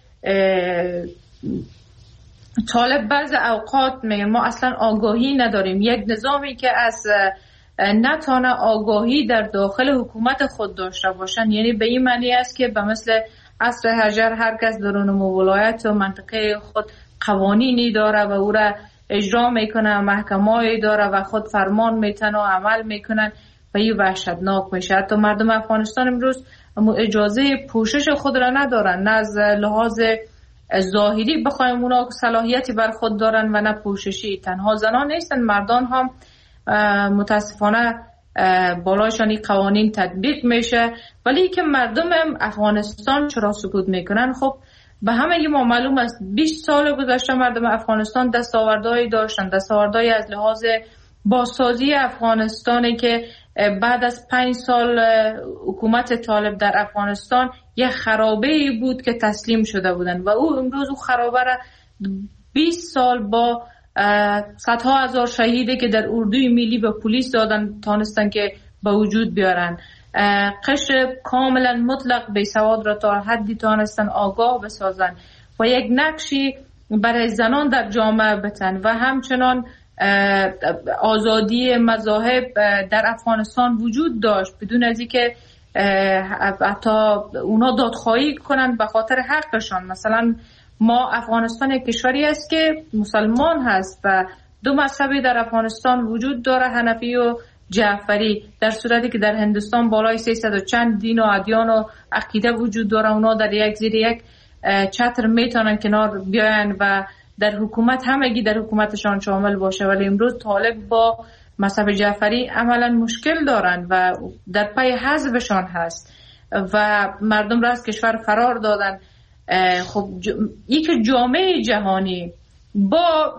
Speaker 3: طالب بعض اوقات میگه ما اصلا آگاهی نداریم. یک نظامی که از نتانه آگاهی در داخل حکومت خود داشته باشن، یعنی به این معنی است که به مثل عصر حجر هر کس درون ولایت و منطقه خود قوانینی داره و او را اجرا میکنه، محکمه‌ای داره و خود فرمان میتن و عمل میکنن و این وحشتناک میشه. حتی مردم افغانستان امروز اجازه پوشش خود را ندارن، نه از لحاظ ظاهری بخوایم اونا صلاحیتی بر خود دارن و نه پوششی. تنها زنان نیستن، مردان هم متاسفانه بالایشان این قوانین تطبیق میشه. ولی که مردم افغانستان چرا سکوت میکنن؟ خب به همه ما معلوم است 20 سال گذشته مردم افغانستان دستاوردهایی داشتن، دستاوردهایی از لحاظ بازسازی افغانستانی که بعد از 5 سال حکومت طالب در افغانستان یک خرابه‌ای بود که تسلیم شده بودن و او امروز او خرابه را 20 سال با صدها هزار شهیدی که در اردوی ملی به پلیس دادن تانستن که به وجود بیارن. قشر کاملا مطلق بیسواد را تا حدی تانستن آگاه بسازن و یک نقشی برای زنان در جامعه بتن و همچنان آزادی مذاهب در افغانستان وجود داشت بدون از اینکه حتی اونا دادخواهی کنند به خاطر حقشان. مثلا ما افغانستان یک کشوری است که مسلمان هست و 2 مذهبی در افغانستان وجود داره، حنفی و جعفری، در صورتی که در هندوستان بالای 300 و چند دین و ادیان و عقیده وجود داره. اونا در یک زیر یک چتر میتونن کنار بیاین و در حکومت همگی در حکومتشان شامل باشه. ولی امروز طالب با مذهب جعفری عملا مشکل دارن و در پای حزبشان هست و مردم را از کشور فرار دادن. خب این که جامعه جهانی با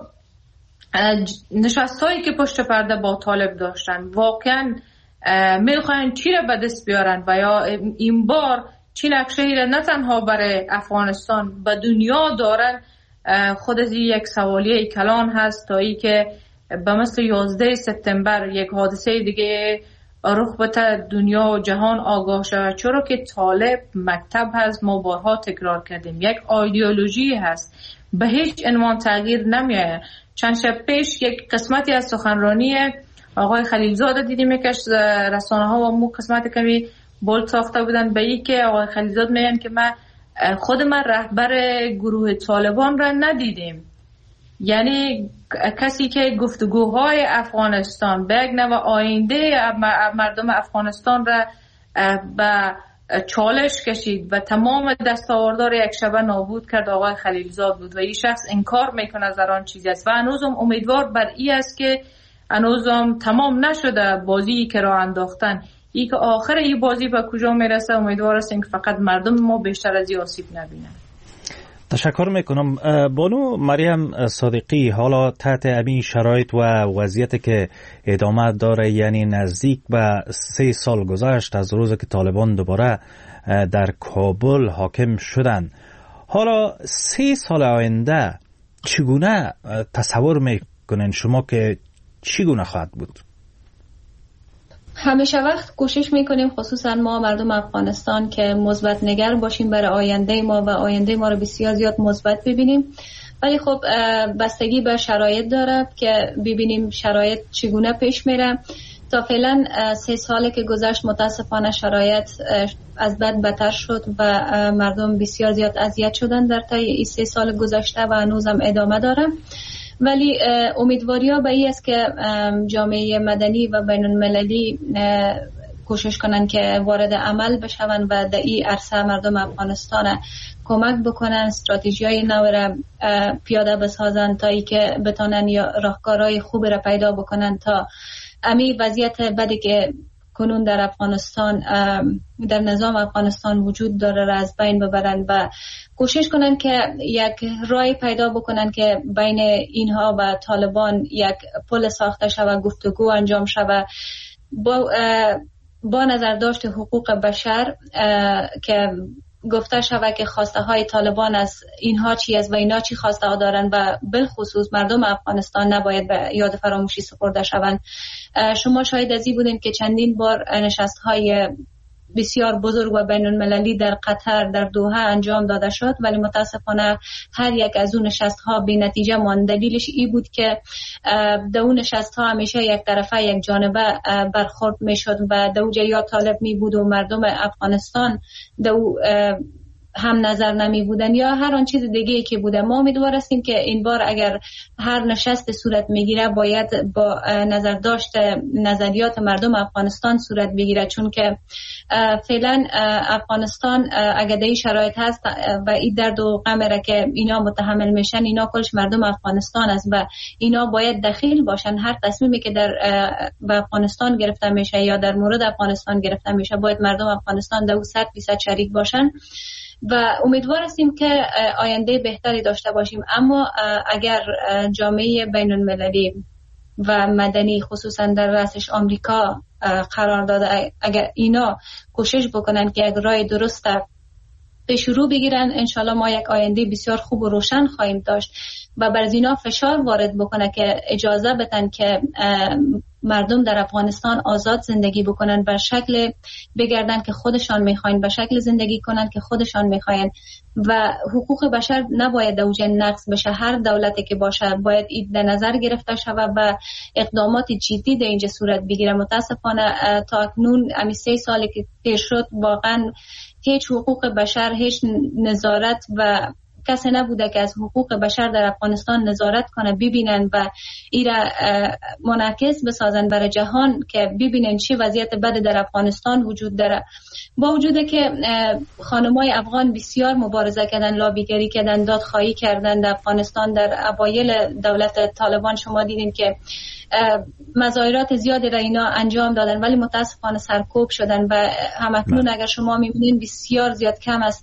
Speaker 3: نشستایی که پشت پرده با طالب داشتن واقعا میخواین چی را به دست بیارن و یا این بار چی نقشه‌ای را نه تنها برای افغانستان به دنیا دارن، خود از یک سوالیه کلان هست تا ای که به مثل 11 سپتامبر یک حادثه دیگه رخ بده، دنیا و جهان آگاه شود. چرا که طالب مکتب هست، ما بارها تکرار کردیم، یک ایدئولوژی هست، به هیچ عنوان تغییر نمیآید. چند شب پیش یک قسمتی از سخنرانی آقای خلیلزاد دیدیم که رسانه ها و مو قسمت کمی بولد ساخته بودن به این که آقای خلیلزاد میگن که خود من رهبر گروه طالبان را ندیدیم. یعنی کسی که گفتگوهای افغانستان به یک نوع آینده مردم افغانستان را به چالش کشید و تمام دستاوردار یک شبه نابود کرد آقای خلیلزاد بود و این شخص انکار میکنه از آن چیزی است و هنوزم امیدوار بر این است که هنوزم تمام نشده بازی که را انداختن. ای که آخر این بازی به کجا میرسه امیدوار هستیم که فقط مردم ما بیشتر از این آسیب نبینن.
Speaker 2: تشکر میکنم. بانو مریم صادقی، حالا تحت همین شرایط و وضعیتی که ادامه داره، یعنی نزدیک به 3 سال گذشت از روزی که طالبان دوباره در کابل حاکم شدن، حالا 3 سال آینده چگونه تصور میکنین شما که چگونه خواهد بود؟
Speaker 4: همیشه وقت کوشش میکنیم خصوصا ما مردم افغانستان که مثبت نگر باشیم برای آینده ما و آینده ما رو بسیار زیاد مثبت ببینیم، ولی خب بستگی به شرایط داره که ببینیم شرایط چگونه پیش میره. تا فعلا 3 ساله که گذشت متاسفانه شرایط از بد بدتر شد و مردم بسیار زیاد اذیت شدن در طی این 3 سال گذشته و هنوزم ادامه داره. ولی امیدواری ها به این است که جامعه مدنی و بین المللی کوشش کنن که وارد عمل بشون و در این عرصه مردم افغانستان کمک بکنن، استراتژی های نو را پیاده بسازن تا ای که بتانن یا راهکارهای خوب را پیدا بکنن تا امی وضعیت بدی که کنون در افغانستان در نظام افغانستان وجود داره را از بین ببرن و کوشش کنن که یک رای پیدا بکنن که بین اینها و طالبان یک پل ساخته شود، گفتگو انجام شود. با با نظر داشت حقوق بشر که گفته شود که خواسته های طالبان از اینها چی است و اینا چی خواسته ها دارن و بالخصوص مردم افغانستان نباید به یاد فراموشی سپرده شوند. شما شاهد از این بودین که چندین بار نشست های بسیار بزرگ و بین المللی در قطر، در دوحه انجام داده شد، ولی متاسفانه هر یک از اون نشست ها بی نتیجه ماند. دلیلش این بود که در اون نشست ها همیشه یک طرفه یک جانبه برخورد می شد و در اونجا یا طالب می بود و مردم افغانستان در هم نظر نمی بودن یا هر آن چیز دیگه که بوده. ما امیدوار هستیم که این بار اگر هر نشست صورت میگیره باید با نظر داشت نظریات مردم افغانستان صورت بگیره، چون که فعلا افغانستان اگر در این شرایط هست و این درد و غم را که اینا متحمل میشن، اینا کلش مردم افغانستان است و اینا باید دخیل باشن. هر تصمیمی که در افغانستان گرفته میشه یا در مورد افغانستان گرفته میشه باید مردم افغانستان در 100% شریک باشن و امیدوار هستیم که آینده بهتری داشته باشیم. اما اگر جامعه بین المللی و مدنی خصوصا در رأسش آمریکا قرار داده، اگر اینا کوشش بکنن که یک راه درست پیش رو بگیرن، انشالله ما یک آینده بسیار خوب و روشن خواهیم داشت و بر اینا فشار وارد بکنه که اجازه بدن که مردم در افغانستان آزاد زندگی بکنن، به شکل بگردن که خودشان میخواین، به شکل زندگی کنن که خودشان میخواین و حقوق بشر نباید اوج نقص بشه. هر دولتی که باشه باید این در نظر گرفته شود و اقدامات جدی در اینجا صورت بگیره. متاسفانه تا اکنون 3 سالی که پیر شد واقعا هیچ حقوق بشر، هیچ نظارت و کسی نبوده که از حقوق بشر در افغانستان نظارت کنه، ببینن و ایرا منعکس بسازن برای جهان که ببینن چی وضعیت بد در افغانستان وجود داره. با وجود که خانمای افغان بسیار مبارزه کردن، لابیگری کردن، دادخواهی کردن در افغانستان. در اوایل دولت طالبان شما دیدین که مظاهرات زیادی را اینا انجام دادن ولی متاسفانه سرکوب شدن و همکنون اگر شما میبینین بسیار زیاد کم است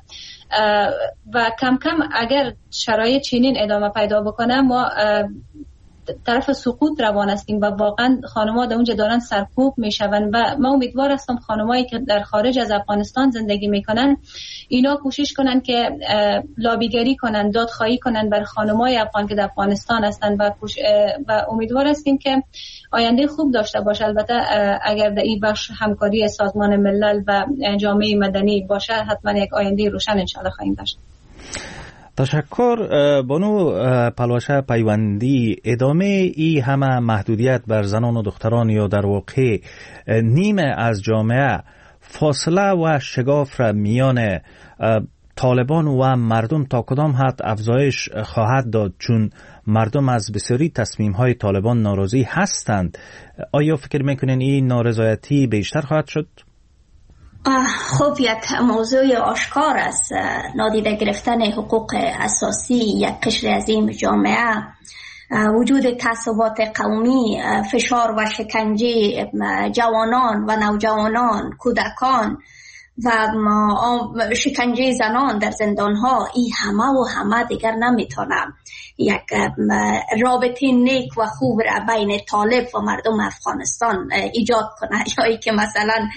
Speaker 4: و کم کم اگر شرایط چنین ادامه پیدا بکنه ما طرف سقوط روان هستیم و واقعا خانم‌ها در اونجا دارن سرکوب میشون و ما امیدوار هستم خانمایی که در خارج از افغانستان زندگی میکنن اینا کوشش کنن که لابیگری کنن، دادخواهی کنن بر خانمای افغان که در افغانستان هستن و امیدوار هستیم که آینده خوب داشته باشه. البته اگر در این بخش همکاری سازمان ملل و جامعه مدنی باشه حتما یک آینده روشن انشاءالله خواهیم داشت.
Speaker 2: تشکر بانو پلوشه پیوندی. ادامه ای همه محدودیت بر زنان و دختران یا در واقع نیمه از جامعه فاصله و شگاف را میان طالبان و مردم تا کدام حد افزایش خواهد داد؟ چون مردم از بسیاری تصمیم های طالبان ناراضی هستند. آیا فکر میکنین این نارضایتی بیشتر خواهد شد؟
Speaker 5: خب یک موضوع آشکار است. نادیده گرفتن حقوق اساسی یک قشر عظیم جامعه، وجود تعصبات قومی، فشار و شکنجه جوانان و نوجوانان، کودکان و شکنجه زنان در زندانها، این همه دیگر نمیتونم یک رابطه نیک و خوب را بین طالب و مردم افغانستان ایجاد کنه، یا ای که مثلا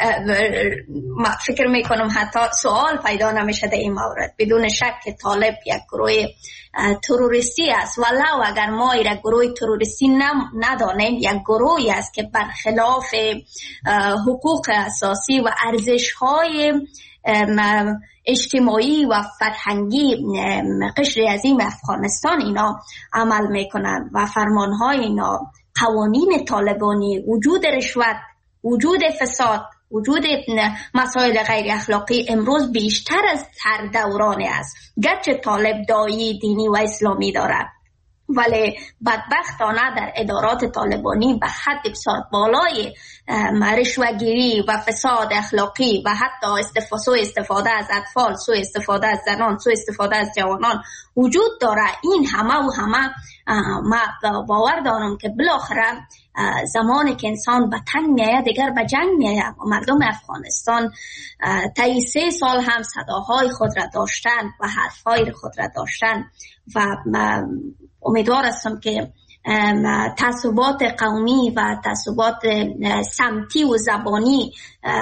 Speaker 5: فکر میکنم حتی سوال پیدا نمیشه در این مورد. بدون شک که طالب یک گروه تروریستی است، ولو اگر ما ایره گروه تروریستی ندانیم، یک گروهی است که برخلاف حقوق اساسی و ارزش‌های اجتماعی و فرهنگی قشر عظیم افغانستان اینا عمل میکنن و فرمانهای اینا، قوانین طالبانی، وجود رشوت، وجود فساد، وجود مسائل غیر اخلاقی امروز بیشتر از هر دورانی است. گرچه طالب داعی دینی و اسلامی دارد ولی بدبختانه در ادارات طالبانی به حد بسیار بالای رشوه‌گیری و فساد اخلاقی و حتی سوء استفاده از اطفال، سوء استفاده از زنان، سوء استفاده از جوانان وجود داره. این همه ما باور دارم که بالاخره زمانی که انسان به تنگ میآید دیگر به جنگ میآید و مردم افغانستان طی 3 سال هم صداهای خود را داشتن و حرفهای خود را داشتن و امیدوار هستم که تعصبات قومی و تعصبات سمتی و زبانی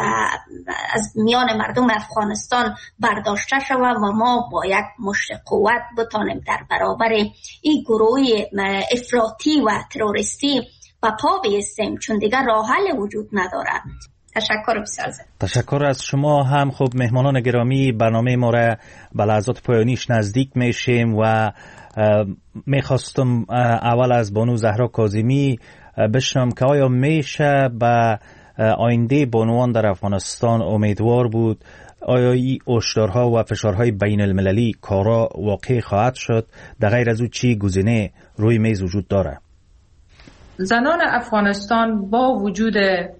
Speaker 5: از میان مردم افغانستان برداشته شود و ما با یک مشت قوت بتانیم در برابر این گروه افراطی و تروریستی و پا بیستیم، چون دیگر راه حل وجود نداره. تشکر بسیار زیاد.
Speaker 2: تشکر از شما هم. خب مهمانان گرامی، برنامه ما را به لحظات پایانیش نزدیک میشیم و میخواستم اول از بانو زهرا کاظمی بشنوم که آیا میشه به آینده بانوان در افغانستان امیدوار بود؟ آیا این هشدارها و فشارهای بین المللی کارا واقع خواهد شد؟ در غیر از او چی گزینه روی میز وجود داره؟
Speaker 3: زنان افغانستان با وجود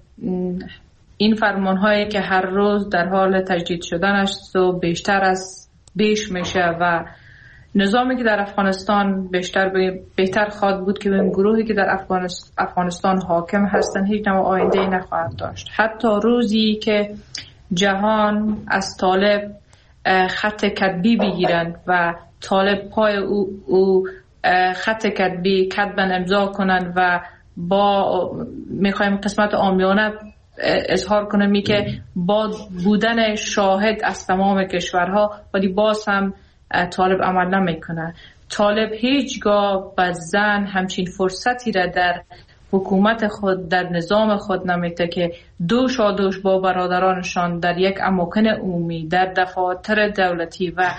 Speaker 3: این فرمانهایی که هر روز در حال تجدید شدن است و بیشتر از بیش میشه و نظامی که در افغانستان بهتر خواهد بود که این گروهی که در افغانستان حاکم هستند هیچ نوع آینده نخواهد داشت. حتی روزی که جهان از طالب خط کتبی بگیرند و طالب پای او خط کتبن امضا کنند و با میخوایم قسمت عامیانه اظهار کنم که با بودن شاهد از تمام کشورها ولی باز هم طالب عمل نمیکنه. طالب هیچگاه به زن همچین فرصتی را در حکومت خود، در نظام خود نمیده که دوش با برادرانشان در یک اماکن عمومی، در دفاتر دولتی و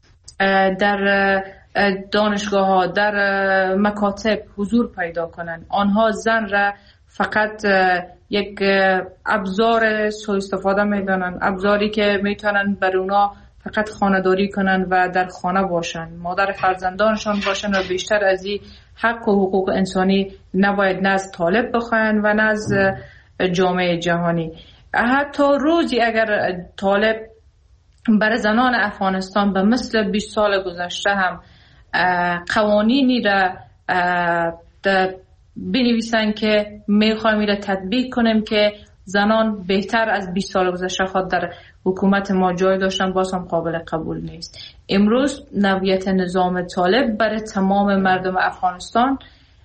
Speaker 3: در دانشگاه ها، در مکاتب حضور پیدا کنند. آنها زن را فقط یک ابزار سوء استفاده میدانند، ابزاری که میتونن بر اونا فقط خانه‌داری کنن و در خانه باشن، مادر فرزندانشان باشن و بیشتر از این حق و حقوق انسانی نباید نه از طالب بخواین و نه از جامعه جهانی. حتی روزی اگر طالب برای زنان افغانستان به مثل 20 سال گذشته هم قوانینی را بنویسن که میخوایم این را تطبیق کنیم که زنان بهتر از 20 سال گذشته خود در حکومت ما جای داشتن، باز هم قابل قبول نیست. امروز نوعیت نظام طالب برای تمام مردم افغانستان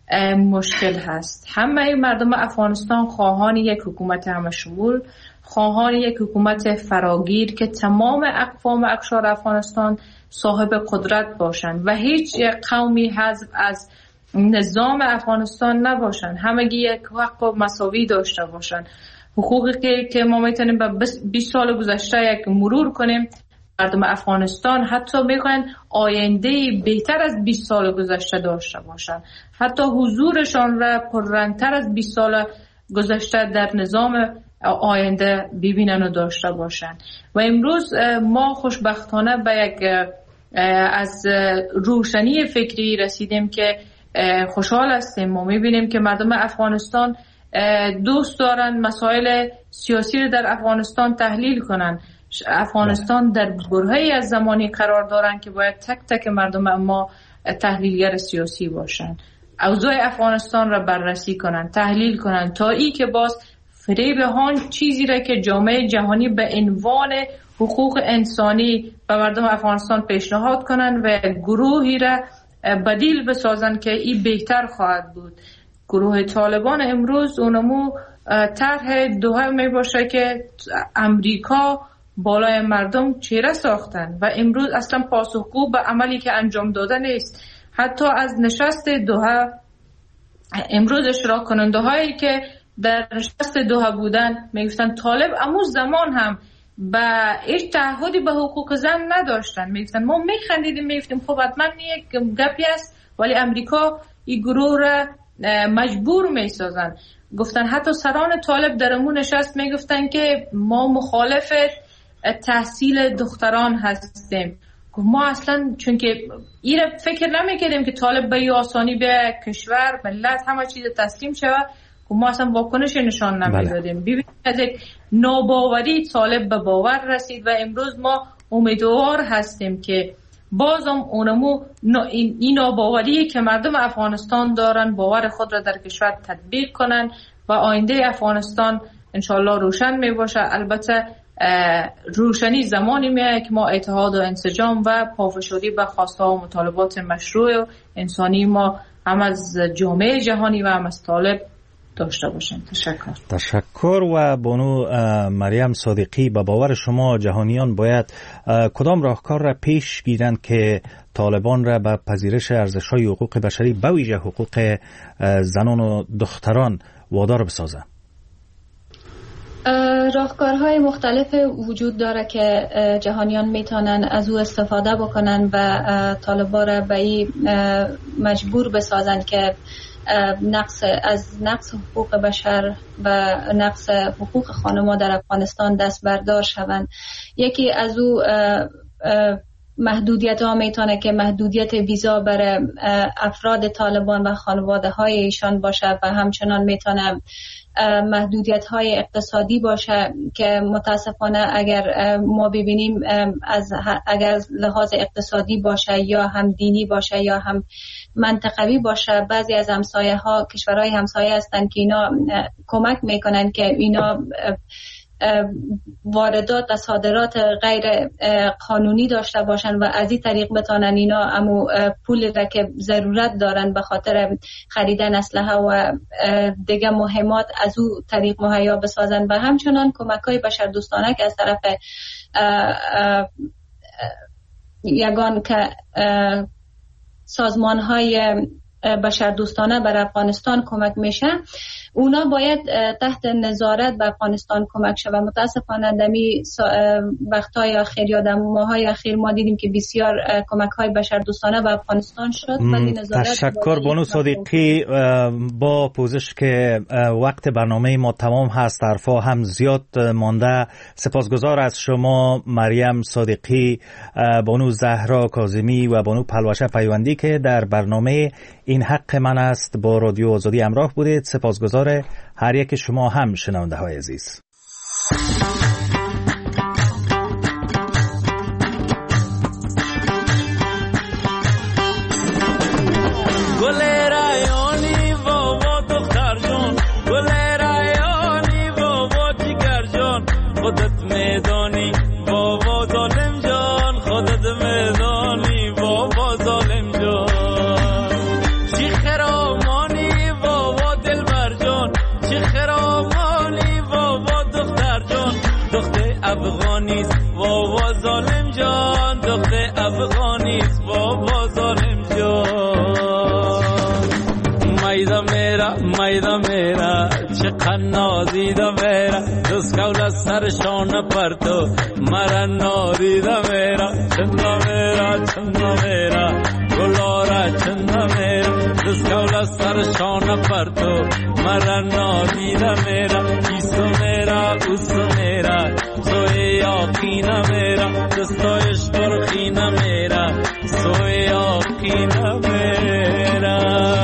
Speaker 3: مشکل هست. همه مردم افغانستان خواهان یک حکومت همه شمول، خواهان یک حکومت فراگیر که تمام اقوام اقشار افغانستان صاحب قدرت باشند و هیچ قومی حذف از نظام افغانستان نباشند، همگی یک حق و مساوی داشته باشند. حقوقی که ما میتونیم به 20 سال گذشته یک مرور کنیم، مردم افغانستان حتی میخواین آینده بهتر از 20 سال گذشته داشته باشند، حتی حضورشان را پررنگتر از 20 سال گذشته در نظام آینده ببینن و داشته باشند. و امروز ما خوشبختانه به یک از روشنی فکری رسیدیم که خوشحال هستیم. ما میبینیم که مردم افغانستان دوست دارن مسائل سیاسی رو در افغانستان تحلیل کنن. افغانستان در برهه‌ای از زمانی قرار دارن که باید تک تک مردم ما تحلیلگر سیاسی باشن، اوضاع افغانستان را بررسی کنن، تحلیل کنن، تا ای که باز فریب هان چیزی را که جامعه جهانی به عنوان حقوق انسانی به مردم افغانستان پیشنهاد کنن و گروهی را بدیل بسازن که این بهتر خواهد بود. گروه طالبان امروز اونمو طرح دوها می باشه که امریکا بالای مردم چهره ساختن و امروز اصلا پاسخگو به عملی که انجام داده نیست. حتی از نشست دوها امروز اشتراک کننده هایی که در نشست دوها بودن میگفتن طالب امو زمان هم با هیچ تعهدی به حقوق زن نداشتن. میگفتن ما میخندیدیم، میگفتیم خب حتما یک گپی است، ولی امریکا این گروه را مجبور میسازن. گفتن حتی سران طالب در امون نشست میگفتن که ما مخالف تحصیل دختران هستیم. ما اصلا چون که این فکر نمیکردیم که طالب به آسانی به کشور ملت همه چیز تسلیم شود، ما اصلا واکنش نشان نمیدادیم. ببینید از یک ناباوری طالب به باور رسید و امروز ما امیدوار هستیم که بازم اونمو این ناباوری که مردم افغانستان دارن باور خود را در کشور تطبیق کنن و آینده افغانستان انشالله روشن می باشه. البته روشنی زمانی میاد که ما اتحاد و انسجام و پافشاری به خواسته و مطالبات مشروع و انسانی ما هم از جامعه جهانی و هم از طالب داشته باشیم.
Speaker 2: تشکر. و بانو مریم صادقی، به باور شما جهانیان باید کدام راهکار را پیش گیرند که طالبان را به پذیرش ارزش‌های حقوق بشری به ویژه حقوق زنان و دختران وادار بسازند؟
Speaker 4: راهکارهای مختلف وجود داره که جهانیان میتونن از او استفاده بکنن و طالبان را به این مجبور بسازن که از نقص حقوق بشر و نقص حقوق خانم‌ها در افغانستان دست بردار شوند. یکی از او محدودیت ها میتونه که محدودیت ویزا برای افراد طالبان و خانواده های ایشان باشه و همچنان میتونه محدودیت های اقتصادی باشه که متاسفانه اگر ما ببینیم اگر لحاظ اقتصادی باشه یا هم دینی باشه یا هم منطقوی باشه، بعضی از همسایه ها کشورهای همسایه هستند که اینا کمک میکنن که اینا واردات و صادرات غیر قانونی داشته باشن و از این طریق بتانن اینا امو پول را که ضرورت دارن به خاطر خریدن اسلحه و دیگه مهمات از او طریق مهیا بسازن و همچنان کمک‌های بشردوستانه که از طرف یگان که سازمان‌های بشردوستانه بر افغانستان کمک میشه، اونا باید تحت نظارت به افغانستان کمک شه و متاسفانه دمی وقتهای اخیر یا ماهای اخیر ما دیدیم که بسیار کمک‌های بشردوستانه به افغانستان شد.
Speaker 2: تشکر بانو صادقی. با پوزش که وقت برنامه ما تمام هست، حرفا هم زیاد مانده، سپاسگزار از شما مریم صادقی، بانو زهرا کاظمی و بانو پلوشه پیوندی که در برنامه این حق من است با رادیو آزادی همراه بودید. سپاسگزار هر یک شما هم شنونده های عزیز.
Speaker 6: گل رایانی بابا دختر جان، گل رایانی بابا جگر جان، خودت میدانی بابا ظالم جان، خودت میدانی بابا ظالم جان. افغانیست بابا ظالم جان، دختر افغانیست بابا ظالم جان. میدا میرا چقدر نازیدا میرا، دوست کول سرشان پر تو مرا نادیدا میرا. چندا میرا گلارا چندا میرا، دوست کول سرشان پر تو مرا نادیدا میرا. ایسو میرا اوسو میرا سوی آقینا میرا، دستایش برخینا میرا سوی آقینا میرا.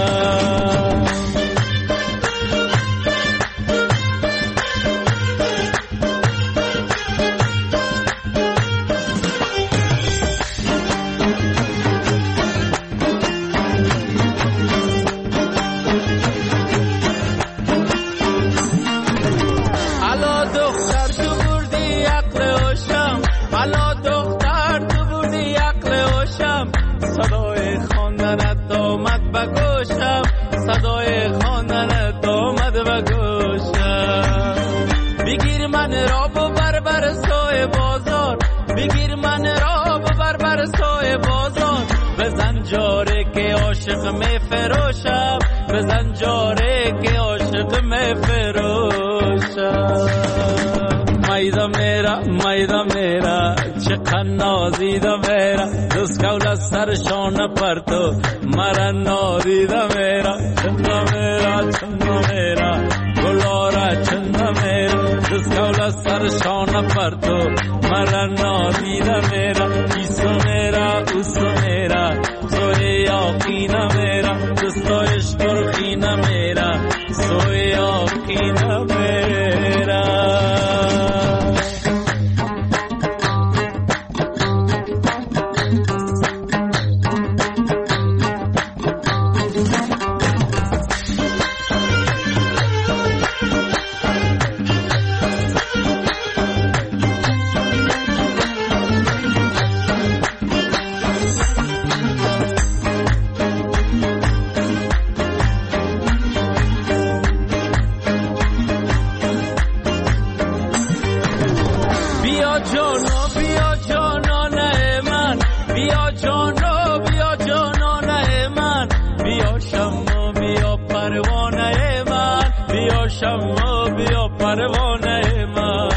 Speaker 6: صدای خواندنت آمد به گوشم. بگیر من را ببر سوی بازار، بگیر من را ببر سوی بازار. بزن جاره که عاشق می فروشم، بزن جاره که عاشق می فروشم. میدا میرا چقدر نازیدا میرا، دوست کول از سرشان پر تو مرا نادیدا میرا. چندا میرا گلارا چندا میرا، دوست کول از سرشان پر تو مرا نادیدا میرا. ایسو میرا اوسو میرا سوی آقینا میرا، دوستایش برخینا میرا سوی آقینا میرا. اما بیا پروانه من